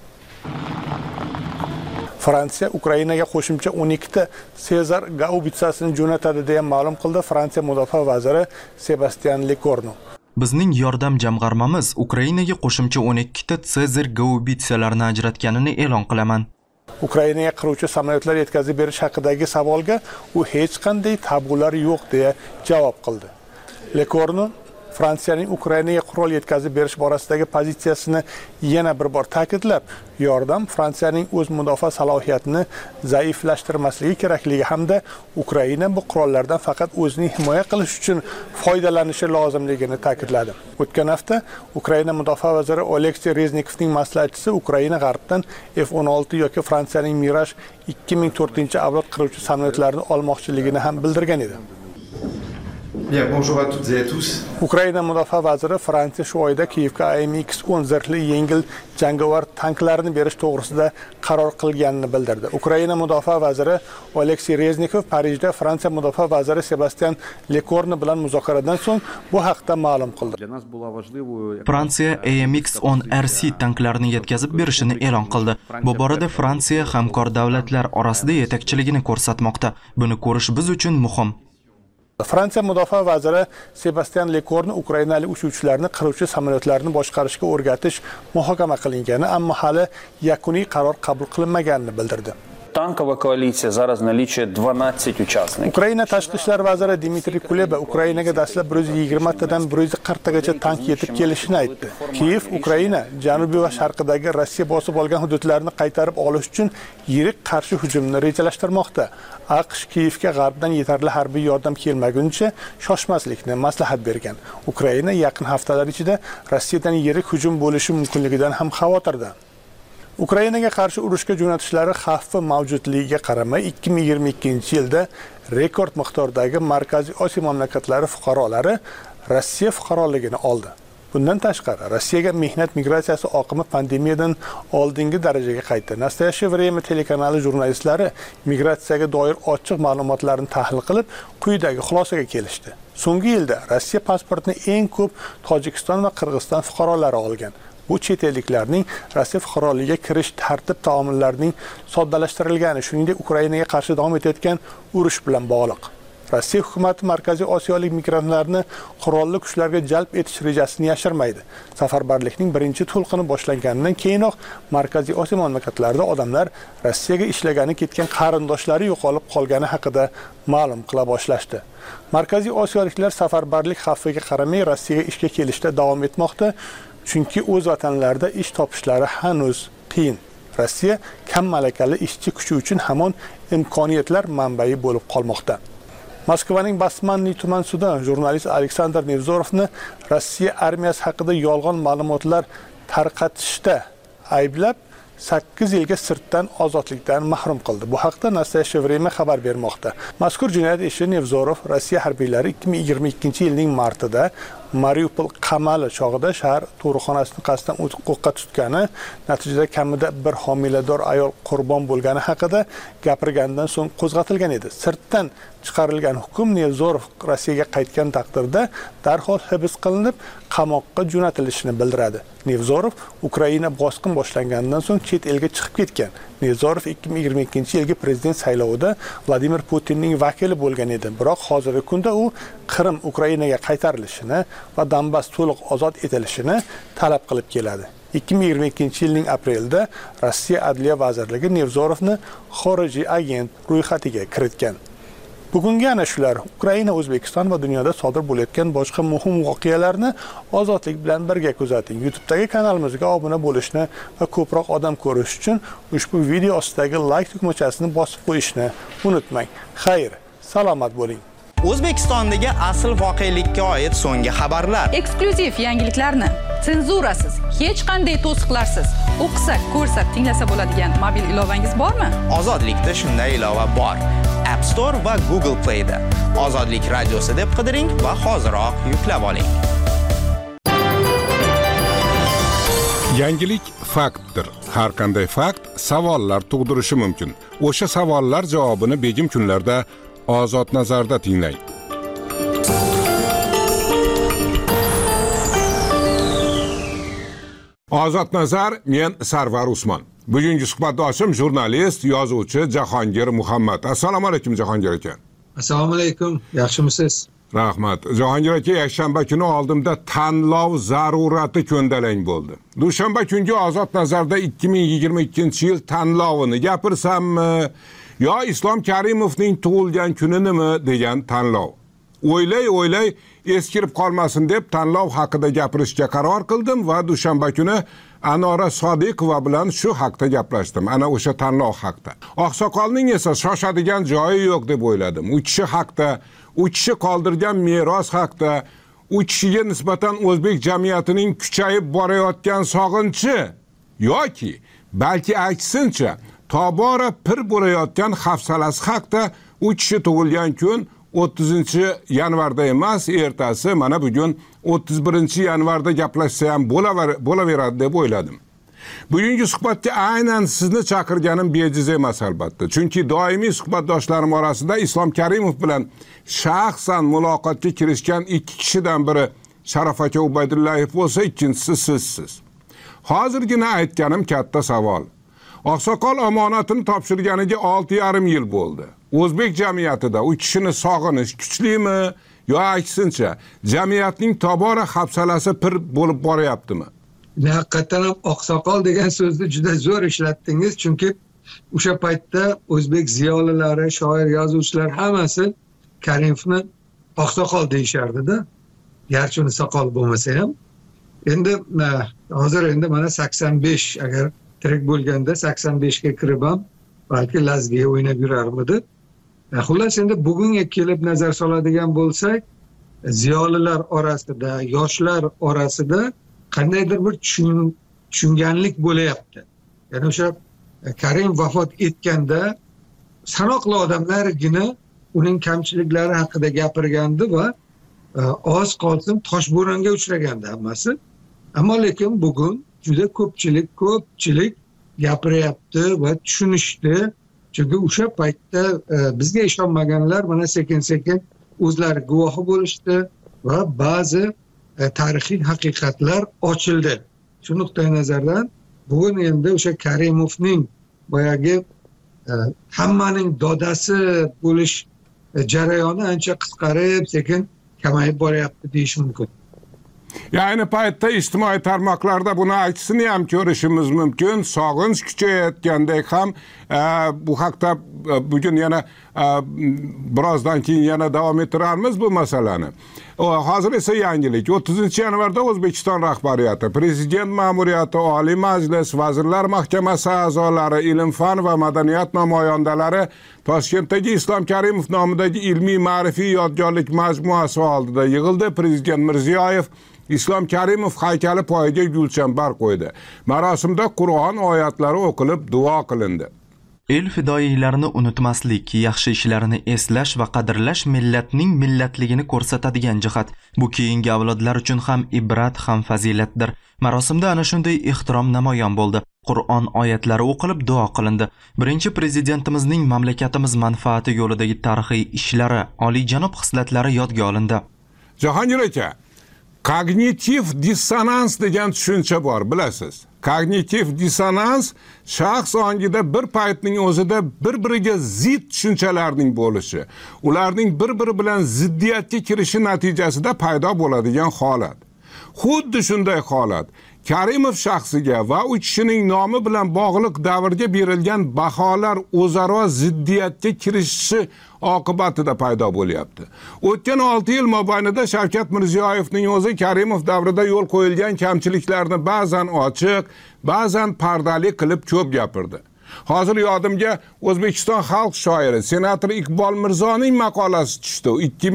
Fransiya Ukrainaga qo'shimcha 12 ta Sezar gaubitsasini jo'natadi deya ma'lum qildi Fransiya mudofaa vaziri Sebastian Lecornu. Bizning yordam jamg'armamiz Ukrainaga qo'shimcha 12 ta Sezar gaubitsalarini ajratganini e'lon qilaman. Ukrainaga qiruvchi samolyotlar yetkazib berish haqidagi savolga u hech qanday tabular yo'q deya javob qildi. Lecornu Fransiyaning Ukrainaga qurol yetkazib berish borasidagi pozitsiyasini yana bir bor ta'kidlab, yordam Fransiyaning o'z mudofaa salohiyatini zaiflashtirmasligi kerakligi hamda Ukraina bu qurollardan faqat o'zini himoya qilish uchun foydalanishi lozimligini ta'kidladi. O'tgan hafta Ukraina mudofaa vaziri Oleksiy Reznikovning maslahatchisi Ukraina g'arbdan F-16 yoki Fransiyaning Mirage 2004-avlod qiruvchi samolyotlarini olmoqchiligini ham bildirgan edi. Bien, bonjour à toutes et à tous. Ukraina mudofaa vaziri Fransiya shu oyda Kiyevga AMX-10 zirhli yengil jangovar tanklarini berish to'g'risida qaror qilganini bildirdi. Ukraina mudofaa vaziri Oleksiy Reznikov Parijda Fransiya mudofaa vaziri Sebastian Lecornu bilan muzokaradan so'ng bu haqda ma'lum qildi. Fransiya AMX-10 RC tanklarini yetkazib berishini e'lon qildi. Bu borada Fransiya hamkor davlatlar orasida yetakchiligini ko'rsatmoqda. Buni ko'rish biz uchun muhim. Fransiya mudofaa vaziri Sebastian Lecornu ukrainalik uchuvchilarni qiruvchi samolyotlarni boshqarishga o'rgatish muhokama qilingani, ammo hali yakuniy qaror qabul qilinmaganini bildirdi. Танкова коалиция зараз наличие 12 участников. Ukraina tashqi ishlar vaziri Dmitry Kuleba Ukrainaga dastlab 120 tadan 140 tagacha tank yetib kelishini aytdi. Kiyev Ukraina janubiy va sharqidagi Rossiya bosib olgan hududlarni qaytarib olish uchun yirik qarshi hujumni rejalashtirmoqda. AQSh Kiyevga g'arbdan yetarli harbiy yordam kelmaguncha shoshmaslikni maslahat bergan. Ukraina yaqin haftalar ichida Rossiyadan yirik hujum bo'lishi mumkinligidan ham xavotirda. Ukrainaga qarshi urushga jo'natishlari xavfi mavjudligiga qaramay 2022-yilda rekord miqdordagi Markaziy Osiyo mamlakatlari fuqarolari Rossiya fuqaroligini oldi. Bundan tashqari, Rossiyaga mehnat migratsiyasi oqimi pandemiyadan oldingi darajaga qaytdi. Nastoyashye vremya telekanali jurnalistlari migratsiyaga doir ochiq ma'lumotlarni tahlil qilib, quyidagi xulosaga kelishdi. So'nggi yilda Rossiya pasportini eng ko'p Tojikiston va Qirg'iziston fuqarolari olgan. Bu chet elliklarning Rossiya fuqaroligiga kirish tartib-taomillarining soddalashtirilgani, shuningdek Ukrainaga qarshi davom etayotgan urush bilan bog'liq. Rossiya hukumati Markaziy Osiyolik migrantlarni qurolli kuchlarga jalb etish rejasini yashirmaydi. Safarbarlikning birinchi to'lqini boshlanganidan keyinoq Markaziy Osiyo mamlakatlarida odamlar Rossiyaga ishlagani ketgan qarindoshlari yo'qolib qolgani haqida ma'lum qila boshlashdi. Markaziy Osiyoliklar safarbarlik xavfiga qaramay Rossiyaga ishga kelishda davom etmoqda. Chunki o'z vatanlarida ish topishlari hanuz qiyin. Rossiya kam malakali ishchi kuchi uchun hamon imkoniyatlar manbai bo'lib qolmoqda. Moskvaning Basmanniy tuman sudi jurnalist Aleksandr Nevzorovni Rossiya armiyasi haqida yolg'on ma'lumotlar tarqatishda ayblab 8 yilga sirtdan ozodlikdan mahrum qildi. Bu haqda Nastoyashye Vremya xabar bermoqda. Mazkur jinoyat ishi Nevzorov Rossiya harbiylari 2022-yilning martida Mariupol qamali chog'ida shahar tug'ruqxonasini qasddan o'qqa tutgani, natijada kamida bir homilador ayol qurbon bo'lgani haqida gapirgandan so'ng qo'zg'atilgan edi. Sirtdan chiqarilgan hukm Nevzorov Rossiyaga qaytgan taqdirda darhol hibs qilinib, qamoqqa jo'natilishini bildiradi. Nevzorov Ukraina bosqin boshlanganidan so'ng chet elga chiqib ketgan. Nevzorov 2022-yilgi prezident saylovida Vladimir Putinning vakili bo'lgan edi. Biroq hozirgi kunda u Qrim Ukrainaga qaytarilishini va Donbass to'liq ozod etilishini talab qilib keladi. 2022-yilning aprelida Rossiya Adliya vazirligi Nevzorovni xorijiy agent ro'yxatiga kiritgan. Bugungi ana shular Ukraina, O'zbekiston va dunyoda sodir bo'layotgan boshqa muhim voqealarni ozodlik bilan birga kuzating. YouTube'dagi kanalimizga obuna bo'lishni va ko'proq odam ko'rish uchun ushbu video ostidagi like tugmachasini bosib qo'yishni unutmang. Xayr, salomat bo'ling. O'zbekistondagi asl voqelikka oid so'nggi xabarlar. Eksklyuziv yangiliklarni senzurasiz, hech qanday to'siqlarsiz o'qisak, ko'rsak, tinglasa bo'ladigan mobil ilovangiz bormi? Ozodlikda shunday ilova bor. App Store va Google Play da. Ozodlik radiosi deb qidiring va hoziroq yuklab oling. Yangilik faktdir. Har qanday fakt savollar tug'dirishi mumkin. O'sha savollar javobini begim kunlarda Ozod nazarda tinglang. Ozod nazar, men Sarvar Usmon. Bugungi suhbatdoshim jurnalist, yozuvchi Jahongir Muhammad. Assalomu alaykum Jahongir aka. Assalomu alaykum. Yaxshimisiz? Rahmat. Jahongir aka, yakshanba kuni oldimda tanlov zarurati ko'ndalang bo'ldi. Dushanba kungi Ozod nazarda 2022-yil tanlovini gapirsammi yo Islom Karimovning tug'ilgan kunini degan tanlov. O'ylay eskirib qolmasin deb tanlov haqida gapirishga qaror qildim va dushanba kuni Anora Sodiqova bilan shu haqda gaplashdim. Ana o'sha tanlov haqida. Oqsoqolning esa shoshadigan joyi yo'q deb o'yladim. U kishi haqida, u kishi qoldirgan meros haqida, u kishiga nisbatan o'zbek jamiyatining kuchayib borayotgan sog'inchi yoki balki aksincha tobora pir bo'layotgan hafsalasi haqida u kishi tug'ilgan kun 30-yanvarda emas, ertasi mana bugun 31-yanvarda gaplashsa ham bo'laveradi deb o'yladim. Bugungi suhbatga aynan sizni chaqirganim bejiz emas albatta. Chunki doimiy suhbatdoshlarim orasida Islom Karimov bilan shaxsan muloqotga kirishgan ikki kishidan biri Sharaf aka Ubaydullayev bo'lsa, ikkinchisi sizsiz. Hozirgina aytganim katta savol. Oqsoqol omonatini topshirganiga 6,5 yil bo'ldi. O'zbek jamiyatida u kishini sog'inish kuchlimi yo aksincha jamiyatning tobora hafsalasi pir bo'lib boryaptimi? Haqiqatan ham oqsoqol degan so'zni juda zo'r ishlatdingiz, chunki o'sha paytda o'zbek ziyolilari, shoir, yozuvchilar hammasi Karimovni oqsoqol deyishardi-da. Garchi uni soqol bo'lmasa ham. Endi hozir mana 85 agar tirik bo'lganda 85 ga kirib ham balki lazgiga o'ynab yurarmidi. Xullas endi bugunga kelib nazar soladigan bo'lsak, ziyolilar orasida, yoshlar orasida qandaydir bir tushunganlik bo'layapti. Ya'ni o'sha Karim vafot etganda sanoqli odamlargina uning kamchiliklari haqida gapirgandi va oz qolsin toshbo'ronga uchragandi hammasi. Ammo lekin bugun juda ko'pchilik gapiryapti va tushunishdi. Chunki o'sha paytda bizga ishonmaganlar mana sekin-sekin o'zlari guvohi bo'lishdi va ba'zi tarixiy haqiqatlar ochildi. Shu nuqtai nazardan bugun endi o'sha Karimovning boyagi hammaning dodasi bo'lish jarayoni ancha qisqarib, sekin kamayib boryapti deyish mumkin. Ayni paytda ijtimoiy tarmoqlarda buni aksini ham ko'rishimiz mumkin. Sog'inch kuchayotgandek ham bu haqda bugun yana birozdan keyin yana davom ettiramiz bu masalani. Hozir esa yangilik. 30-yanvarda O'zbekiston rahbariyati, Prezident ma'muriyati, Oliy Majlis, Vazirlar Mahkamasi a'zolari, ilm-fan va madaniyat namoyandalari Toshkentdagi Islom Karimov nomidagi ilmiy-ma'rifiy yodgorlik majmuasi oldida yig'ildi. Prezident Mirziyoyev Islom Karimov haykali poyiga gulchambar qo'ydi. Marosimda Qur'on oyatlari o'qilib duo qilindi. El fidoyilarini unutmaslik, yaxshi ishlarini eslash va qadrlash millatning millatligini ko'rsatadigan jihat. Bu keyingi avlodlar uchun ham ibrat, ham fazilatdir. Marosimda ana shunday ehtirom namoyon bo'ldi. Qur'on oyatlari o'qilib duo qilindi. Birinchi prezidentimizning mamlakatimiz manfaati yo'lidagi tarixiy ishlari, oliyjanob xislatlari yodga olindi. Jahongir aka, kognitiv dissonans degan tushuncha bor, bilasiz. Kognitiv dissonans shaxs ongida bir paytning o'zida bir-biriga zid tushunchalarning bo'lishi, ularning bir-biri bilan ziddiyatga kirishi natijasida paydo bo'ladigan holat. Xuddi shunday holat Karimov shaxsiga va u kishining nomi bilan bog'liq davrga berilgan baholar o'zaro ziddiyatga kirishishi oqibatida paydo bo'lyapti. O'tgan 6 yil mobaynida Shavkat Mirziyoyevning o'zi Karimov davrida yo'l qo'yilgan kamchiliklarni ba'zan ochiq, ba'zan pardali qilib ko'p gapirdi. Hozir yodimga O'zbekiston xalq shoiri senator Iqbol Mirzoning maqolasi tushdi.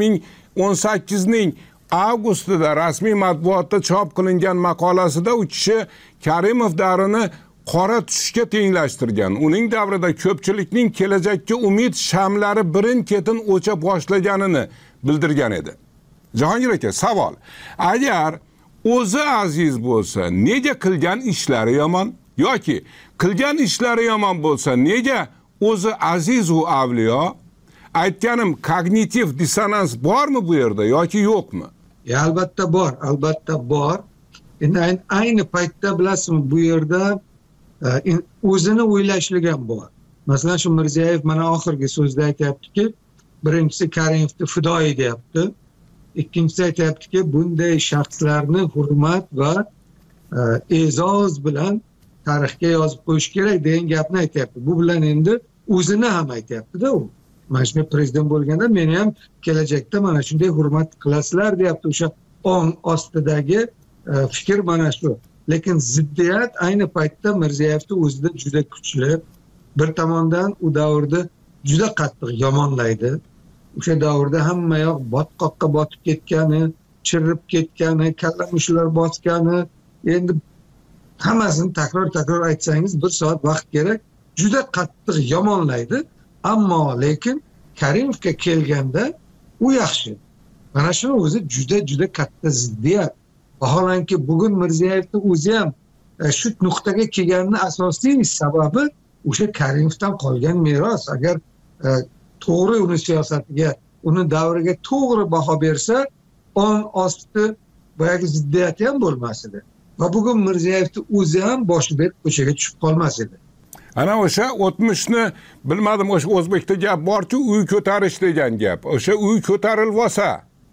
2018ning avgustida rasmiy matbuotda chop qilingan maqolasida u kishi Karimov davrini qora tushga tenglashtirgan. Uning davrida ko'pchilikning kelajakka umid shamlari birin-ketin o'cha boshlaganini bildirgan edi. Jahongir aka, savol: agar o'zi aziz bo'lsa, nega qilgan ishlari yomon? Yoki qilgan ishlari yomon bo'lsa, nega o'zi aziz u avliyo? Aytganim, kognitiv dissonans bormi bu yerda yoki yo'qmi? Albatta bor, albatta bor. Endi ayni paytda bilasizmi, bu yerda o'zini o'ylashligan bor. Masalan, shu Mirziyoyev mana oxirgi so'zda aytayaptiki, birinchisi Karimovni fidoyi deyapti. Ikkinchisi aytayaptiki, bunday shaxslarni hurmat va e'zoz bilan tarixga yozib qo'yish kerak degan gapni aytayapti. Bu bilan endi o'zini ham aytayapti-da u. Mana shunday prezident bo'lganda meni ham kelajakda mana shunday hurmat qilasizlar deyapti. O'sha ong ostidagi fikr mana shu. Lekin ziddiyat ayni paytda Mirziyoyevni o'zida juda kuchli. Bir tomondan u davrda juda qattiq yomonlaydi. O'sha davrda hamma yoq botqoqqa botib ketgani, chirib ketgani, kalla mushlar bosgani, endi hammasini takror aytsangiz bir soat vaqt kerak. Juda qattiq yomonlaydi. Ammo lekin Karimovga kelganda u yaxshi. Mana shuni o'zi juda katta ziddiyat. Vaholanki bugun Mirziyoyevni o'zi ham shu nuqtaga kelganini asosiy sababi o'sha Karimovdan qolgan meros. Agar to'g'ri uni siyosatiga, uni davriga to'g'ri baho bersa, on osti boyagi ziddiyati ham bo'lmas edi. Va bugun Mirziyoyevni o'zi ham boshida ko'chaga tushib qolmas edi. Ana o'sha 60ni bilmadim, o'sha o'zbekda gap borki, uy ko'tarish degan gap. O'sha uy ko'tarilib olsa,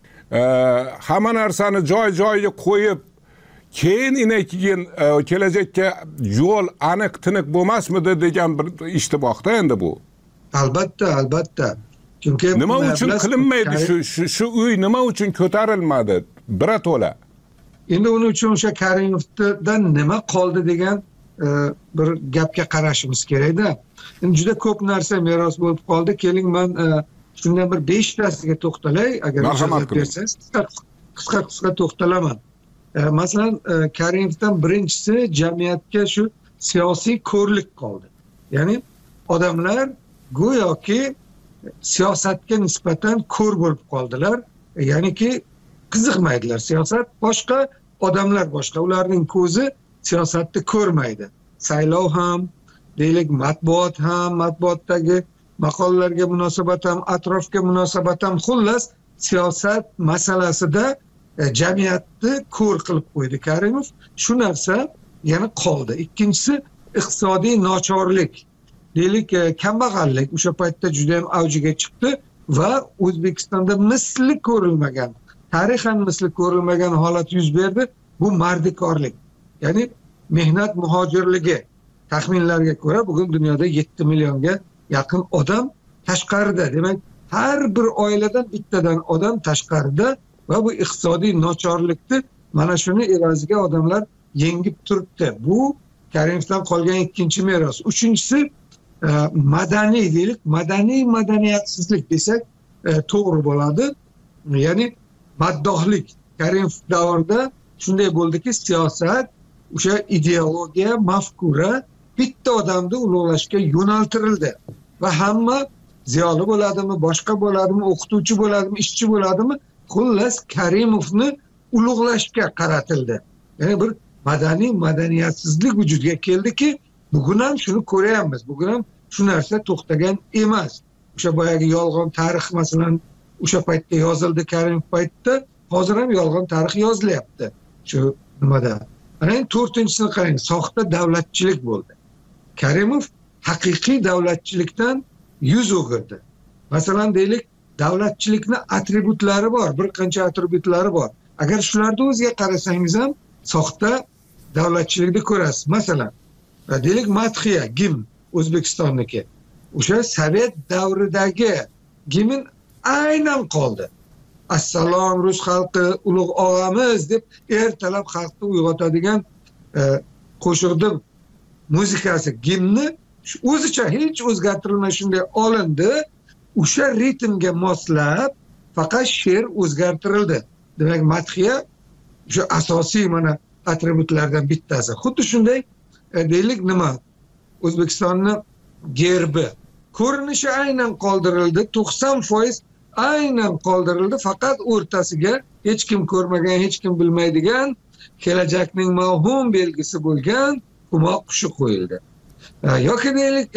hamma narsani joy-joyiga qo'yib, keyin keyin kelajakka yo'l aniq tiniq bo'lmasmidi degan bir ishtiboqda endi bu. Albatta. Chunki nima uchun qilinmaydi shu uy nima uchun ko'tarilmadi? Birato'la. Endi uning uchun o'sha Karimovdan nima qoldi degan bir gapga qarashimiz kerak-da. Endi juda ko'p narsa meros bo'lib qoldi. Keling, men shundan bir 5 tasiga to'xtalay, agar ijozat bersangiz, qisqa to'xtalaman. Masalan, Karimovdan birinchisi jamiyatga shu siyosiy ko'rlik qoldi. Ya'ni odamlar go'yoki siyosatga nisbatan ko'r bo'lib qoldilar. Ya'niki qiziqmaydilar. Siyosat boshqa, odamlar boshqa. Ularning ko'zi siyosatni ko'rmaydi. Saylov ham, deylik matbuot ham, matbuotdagi maqolalarga munosabat ham, atrofga munosabat ham, xullas siyosat masalasida jamiyatni ko'r qilib qo'ydi Karimov. Shu narsa yana qoldi. Ikkinchisi iqtisodiy nochorlik. Deylik kambag'allik o'sha paytda juda ham avjiga chiqdi va O'zbekistonda misli ko'rilmagan tarixan misli ko'rilmagan holat yuz berdi. Bu mardikorlik. Ya'ni mehnat muhojirligi. Taxminlarga ko'ra bugun dunyoda 7 millionga yaqin odam tashqarida. Demak, har bir oiladan bittadan odam tashqarida va bu iqtisodiy nochorlikni mana shuni evaziga odamlar yengib turibdi. Bu Karimovdan qolgan ikkinchi meros. Uchinchisi madaniy deylik, madaniyatsizlik desak to'g'ri bo'ladi. Ya'ni maddohlik. Karimov davrida shunday bo'ldiki, siyosat, o'sha ideologiya, mafkura bitta odamni ulug'lashga yo'naltirildi va hamma ziyoli bo'ladimi, boshqa bo'ladimi, o'qituvchi bo'ladimi, ishchi bo'ladimi, xullas Karimovni ulug'lashga qaratildi. Ya'ni bir madaniyatsizlik vujudga keldiki, bugun ham shuni ko'ryapmiz. Bugun ham shu narsa to'xtagan emas. O'sha boyagi yolg'on tarix masalan o'sha paytda yozildi, Karimov paytda, hozir ham yolg'on tarix yozilyapti. Shu nimada. Mana endi 4-chisini qarang, soxta davlatchilik bo'ldi. Karimov haqiqiy davlatchilikdan yuz o'girdi. Masalan deylik, davlatchilikning atributlari bor, bir qancha atributlari bor. Agar shularni o'ziga qarasangiz ham soxta davlatchilikni ko'rasiz. Masalan, deylik madhiya, gimn O'zbekistonniki. O'sha Sovet davridagi gimn aynan qoldi. Assalom rus xalqi, ulug' og'amiz deb ertalab xalqni uyg'otadigan qo'shiqning muzikasi, gimni o'zicha hech o'zgartirilmay shunday olindi. O'sha ritmga moslab faqat she'r o'zgartirildi. Demak, madhiya o'sha asosiy mana atributlardan bittasi. Xuddi shunday deylik nima? O'zbekistonning gerbi ko'rinishi aynan qoldirildi, 90% aynan qoldirildi, faqat o'rtasiga hech kim ko'rmagan, hech kim bilmaydigan kelajakning mavhum belgisi bo'lgan qumoq qushi qo'yildi. Yoki deylik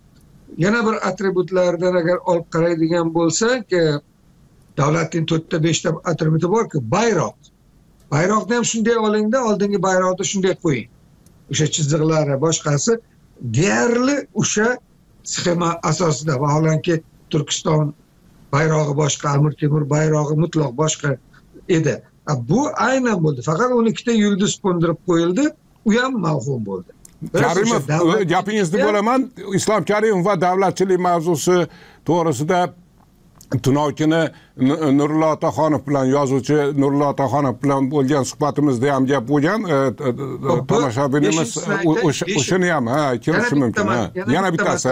yana bir atributlardan agar olib qaraydigan bo'lsak, davlatning 4-5 ta atributi borki, bayroq. Bayroqni ham shunday olingda, oldingi bayroqni shunday qo'ying. O'sha chiziqlari, boshqasi deyarli o'sha sxema asosida. Vaholanki Turkiston bayrog'i boshqa, Amir Temur bayrog'i mutlaq boshqa edi. Bu aynan bo'ldi. Faqat 12 ta yulduz qo'ndirib qo'yildi, u ham mavhum bo'ldi. Karimov, gapingizni bo'laman. Islom Karimov va davlatchilik mavzusi to'g'risida Tunovchini Nurullo Otaxonov bilan, yozuvchi Nurullo Otaxonov bilan bo'lgan suhbatimizda ham gap bo'lgan. Tomoshabinimiz o'shani ham kelishi mumkin. Yana bittasi.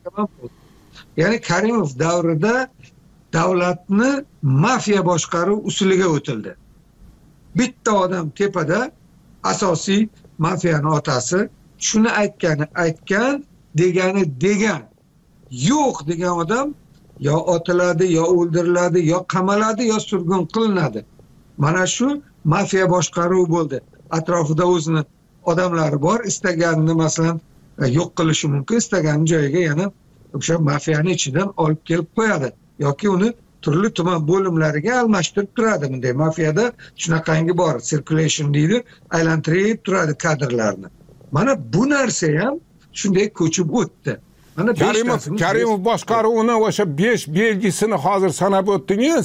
Ya'ni Karimov davrida davlatni mafiya boshqaruv usuliga o'tildi. Bitta odam tepada, asosiy mafiyaning otasi shuni aytgan, degani degan. Yo'q degan odam yo otiladi, yo o'ldiriladi, yo qamaladi, yo surgun qilinadi. Mana shu mafiya boshqaruvi bo'ldi. Atrofida o'zini odamlari bor, istaganini masalan yo'q qilishi mumkin, istagan joyiga yana o'sha mafiyani ichidan olib kelib qo'yadi yoki uni turli tuman bo'limlariga almashtirib turadi. Bunday mafiyada shunaqangi bor, circulation deydi, aylantirib turadi kadrlarni. Mana bu narsa ham shunday ko'chib o'tdi. Karimov boshqaruvini o'sha 5 belgisini hozir sanab o'tdingiz.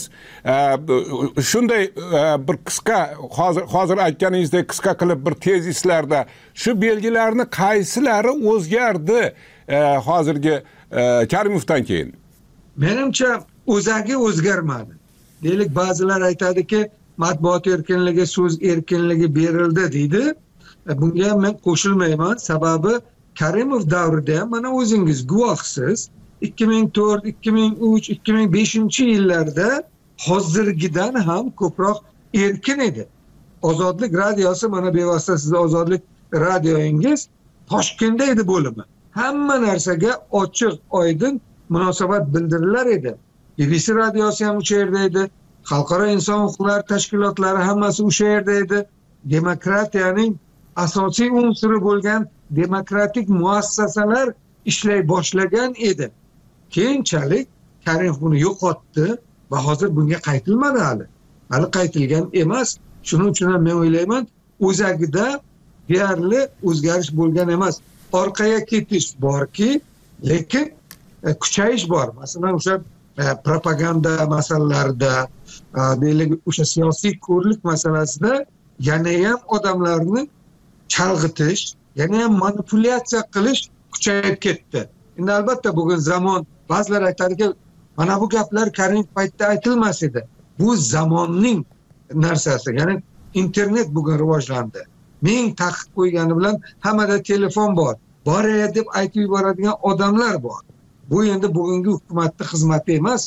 Shunday bir qisqa hozir aytganingizdek qisqa qilib bir tezislarda shu belgilarni qaysilari o'zgardi hozirgi Karimovdan keyin? Menimcha o'zagi o'zgarmadi. Deylik, ba'zilar aytadiki, matbuot erkinligi, so'z erkinligi berildi deydi. Bunga men qo'shilmayman. Sababi Karimov davrida mana o'zingiz guvohsiz, 2004, 2003, 2005 yillarda hozirgidan ham ko'proq erkin edi. Ozodlik radiosi, mana bevosita siz Ozodlik radioingiz Toshkentda edi bo'limi. Hamma narsaga ochiq, oydin munosabat bildirilar edi. BBC radiosi ham o'sha yerda edi. Xalqaro inson huquqlari tashkilotlari hammasi o'sha yerda edi. Demokratiyaning asosiy unsuri bo'lgan demokratik muassasalar ishlay boshlagan edi. Keyinchalik Karimov buni yo'qotdi va hozir bunga qaytilmadi hali. Hali qaytilgan emas. Shuning uchun ham men o'ylayman, o'zagida deyarli o'zgarish bo'lgan emas. Orqaga ketish borki, lekin kuchayish bor. Masalan, o'sha propaganda masalalarida, deylik o'sha siyosiy ko'rlik masalasida yana ham odamlarni chalg'itish, yana ham manipulyatsiya qilish kuchayib ketdi. Endi albatta bugun zamon, ba'zilar aytadiki, mana bu gaplar Karimov paytda aytilmas edi. Bu zamonning narsasi. Ya'ni internet bugun rivojlandi. Ming taqiq qo'ygani bilan hammada telefon bor. Boray deb aytib yuboradigan odamlar bor. Bu endi bugungi hukumatning xizmati emas.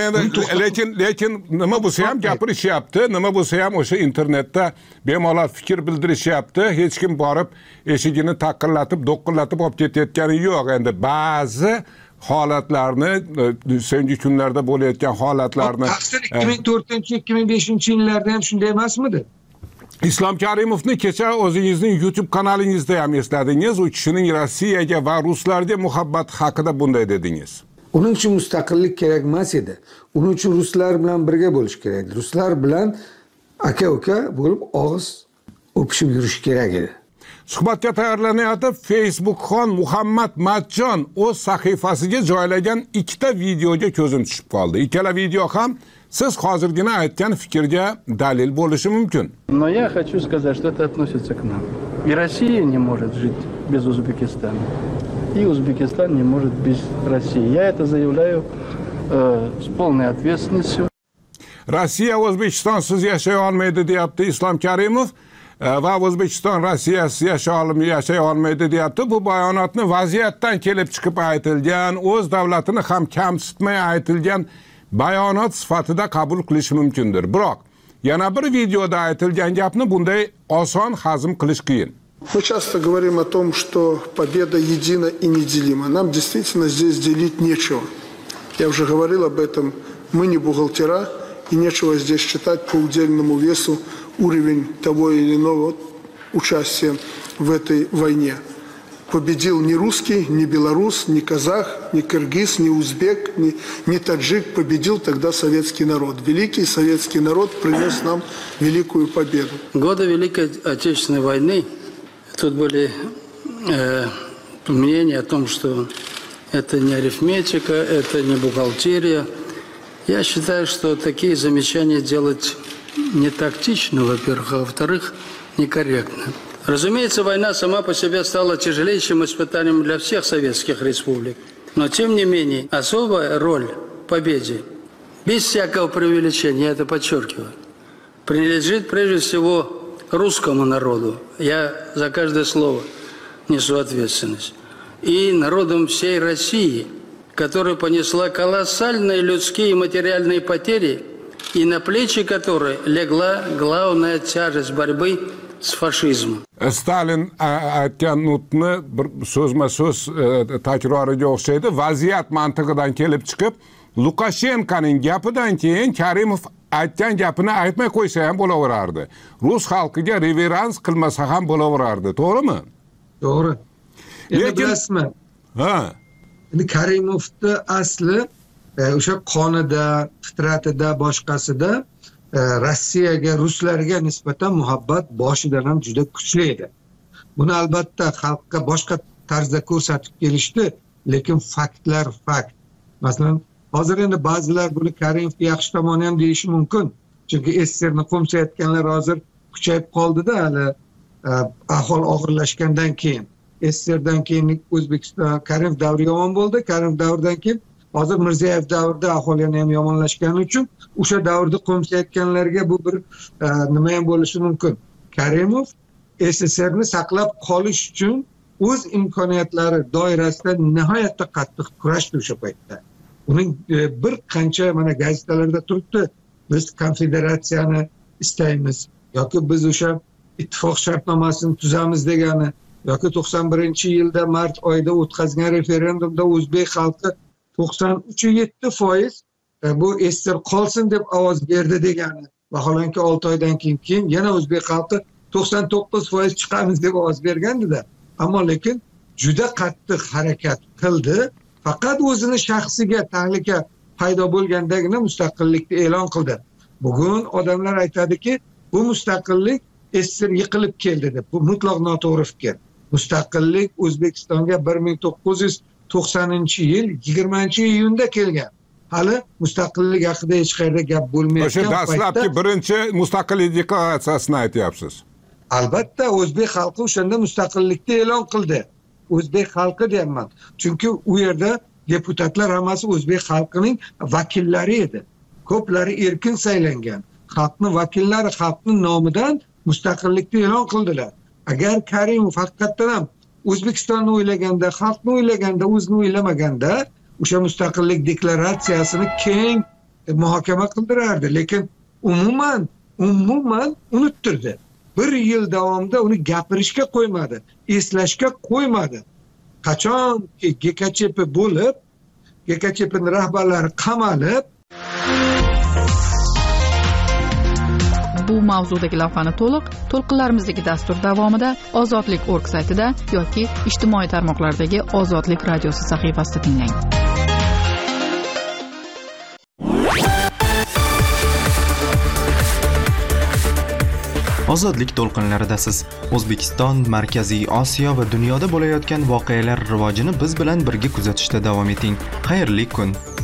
Lekin nima bo'lsa ham gapirishyapti, nima bo'lsa ham o'sha internetda bemalol fikr bildirishyapti. Hech kim borib eshigini taqillatib, do'qillatib olib ketayotgani yo'q. Endi ba'zi holatlarni, so'nggi kunlarda bo'layotgan holatlarni 2004-2005-yillarda ham shunday emasmidi? Islom Karimovni kecha o'zingizning YouTube kanalingizda ham esladingiz. U kishining Rossiyaga va ruslarga muhabbati haqida bunday dedingiz. Uning uchun mustaqillik kerak emas edi. Uning uchun ruslar bilan birga bo'lish kerak edi. Ruslar bilan aka-uka bo'lib og'iz o'pishib yurish kerak edi. Suhbatga tayyorlanayotib Facebookxon Muhammad Matjon o'z sahifasiga joylagan ikkita videoga ko'zim tushib qoldi. Ikkala video ham siz hozirgina aytgan fikrga dalil bo'lishi mumkin. Но я хочу сказать, что это относится к нам. И Россия не может жить без Узбекистана. И Узбекистан не может без России. Я это заявляю с полной ответственностью. Rossiya O'zbekistonsiz yashay olmaydi deyapti Islom Karimov va O'zbekiston Rossiyasiz yashay olmaydi deyapti. Bu bayonotni vaziyatdan kelib chiqib aytilgan, o'z davlatini ham kamsitmay aytilgan bayonot sifatida qabul qilish mumkindir. Biroq yana bir videoda aytilgan gapni bunday oson hazm qilish qiyin. Мы часто говорим о том, что победа едина и неделима. Нам действительно здесь делить нечего. Я уже говорил об этом. Мы не бухгалтера, и нечего здесь считать по удельному весу уровень того или иного участия в этой войне. Победил не русский, не белорус, не казах, не киргиз, не узбек, не таджик. Победил тогда советский народ. Великий советский народ принес нам великую победу. Годы Великой Отечественной войны, тут были мнения о том, что это не арифметика, это не бухгалтерия. Я считаю, что такие замечания делать не тактично, во-первых, а во-вторых, некорректно. Разумеется, война сама по себе стала тяжелейшим испытанием для всех советских республик. Но, тем не менее, особая роль в победе, без всякого преувеличения, я это подчеркиваю, принадлежит прежде всего русскому народу. Я за каждое слово несу ответственность. И народам всей России, которая понесла колоссальные людские и материальные потери, и на плечи которой легла главная тяжесть борьбы с фашизмом. Stalin aytgan nutni so'zma-so'z takroriga o'xshaydi. Vaziyat mantig'idan kelib chiqib, Lukashenkoning gapidan keyin Karimov aytgan gapini aytmay qo'ysa ham bo'laverardi. Rus xalqiga reverans qilmasa ham bo'laverardi, to'g'rimi? To'g'ri. Endi bilasizmi? Ha. Endi Karimovning asli o'sha qonida, fitratida, boshqasida Rossiyaga, ruslarga nisbatan muhabbat boshidan ham juda kuchli edi. Buni albatta xalqqa boshqa tarzda ko'rsatib kelishdi, lekin faktlar fakt. Masalan, hozir endi ba'zilar buni Karimovning yaxshi tomoni ham deyishi mumkin. Chunki SSRni qo'msayotganlar hozir kuchayib qoldi-da, hali ahvol og'irlashgandan keyin. SSRdan keyin O'zbekiston Karimov davri yomon bo'ldi, Karimov davridan keyin hozir Mirziyoyev davrida ahvol yana ham yomonlashgani uchun o'sha davrda qo'msayotganlarga bu bir nima ham bo'lishi mumkin. Karimov SSRni saqlab qolish uchun o'z imkoniyatlari doirasida nihoyatda qattiq kurashdi o'sha paytda. Uning bir qancha mana gazetalarda turibdi, biz konfederatsiyani istaymiz yoki biz o'sha ittifoq shartnomasini tuzamiz degani yoki 91-yilda mart oyida o'tkazgan referendumda o'zbek xalqi 93.7% bu SSR qolsin deb ovoz berdi degani. Vaholanki 6 oydan keyin yana o'zbek xalqi 99% chiqamiz deb ovoz bergandi-da. Ammo lekin juda qattiq harakat qildi. Faqat o'zini shaxsiga tahlika paydo bo'lgandagina mustaqillikni e'lon qildi. Bugun odamlar aytadiki, bu mustaqillik SSR yiqilib keldi deb. Bu mutlaq noto'g'ri fikr. Mustaqillik O'zbekistonga 1990-yil 20-iyunda kelgan. hali mustaqillik haqida hech qayerda gap O'sha bo'lmayotgan dastlabki birinchi mustaqillik deklaratsiyasini aytyapsiz. Albatta o'zbek xalqi o'shanda mustaqillikni e'lon qildi. O'zbek xalqi deyapman. Chunki u yerda deputatlar hammasi o'zbek xalqining vakillari edi. Ko'plari erkin saylangan. Xalqning vakillari xalqning nomidan mustaqillikni e'lon qildilar. Agar Karimov haqiqatdan ham O'zbekistonni o'ylaganda, xalqni o'ylaganda, o'zini o'ylamaganda o'sha mustaqillik deklaratsiyasini keng muhokama qildirardi, lekin umuman unuttirdi. 1 yil davomida uni gapirishga qo'ymadi, eslashga qo'ymadi. Qachonki GKChP bo'lib, GKChPning rahbarlari qamalib, bu mavzudagi lavhani to'lqinlarimizdagi dastur davomida ozodlik.org saytida yoki ijtimoiy tarmoqlardagi Ozodlik radiosi sahifasida tinglang. Ozodlik to'lqinlaridasiz. O'zbekiston, Markaziy Osiyo va dunyoda bo'layotgan voqealar rivojini biz bilan birga kuzatishda davom eting. Xayrli kun.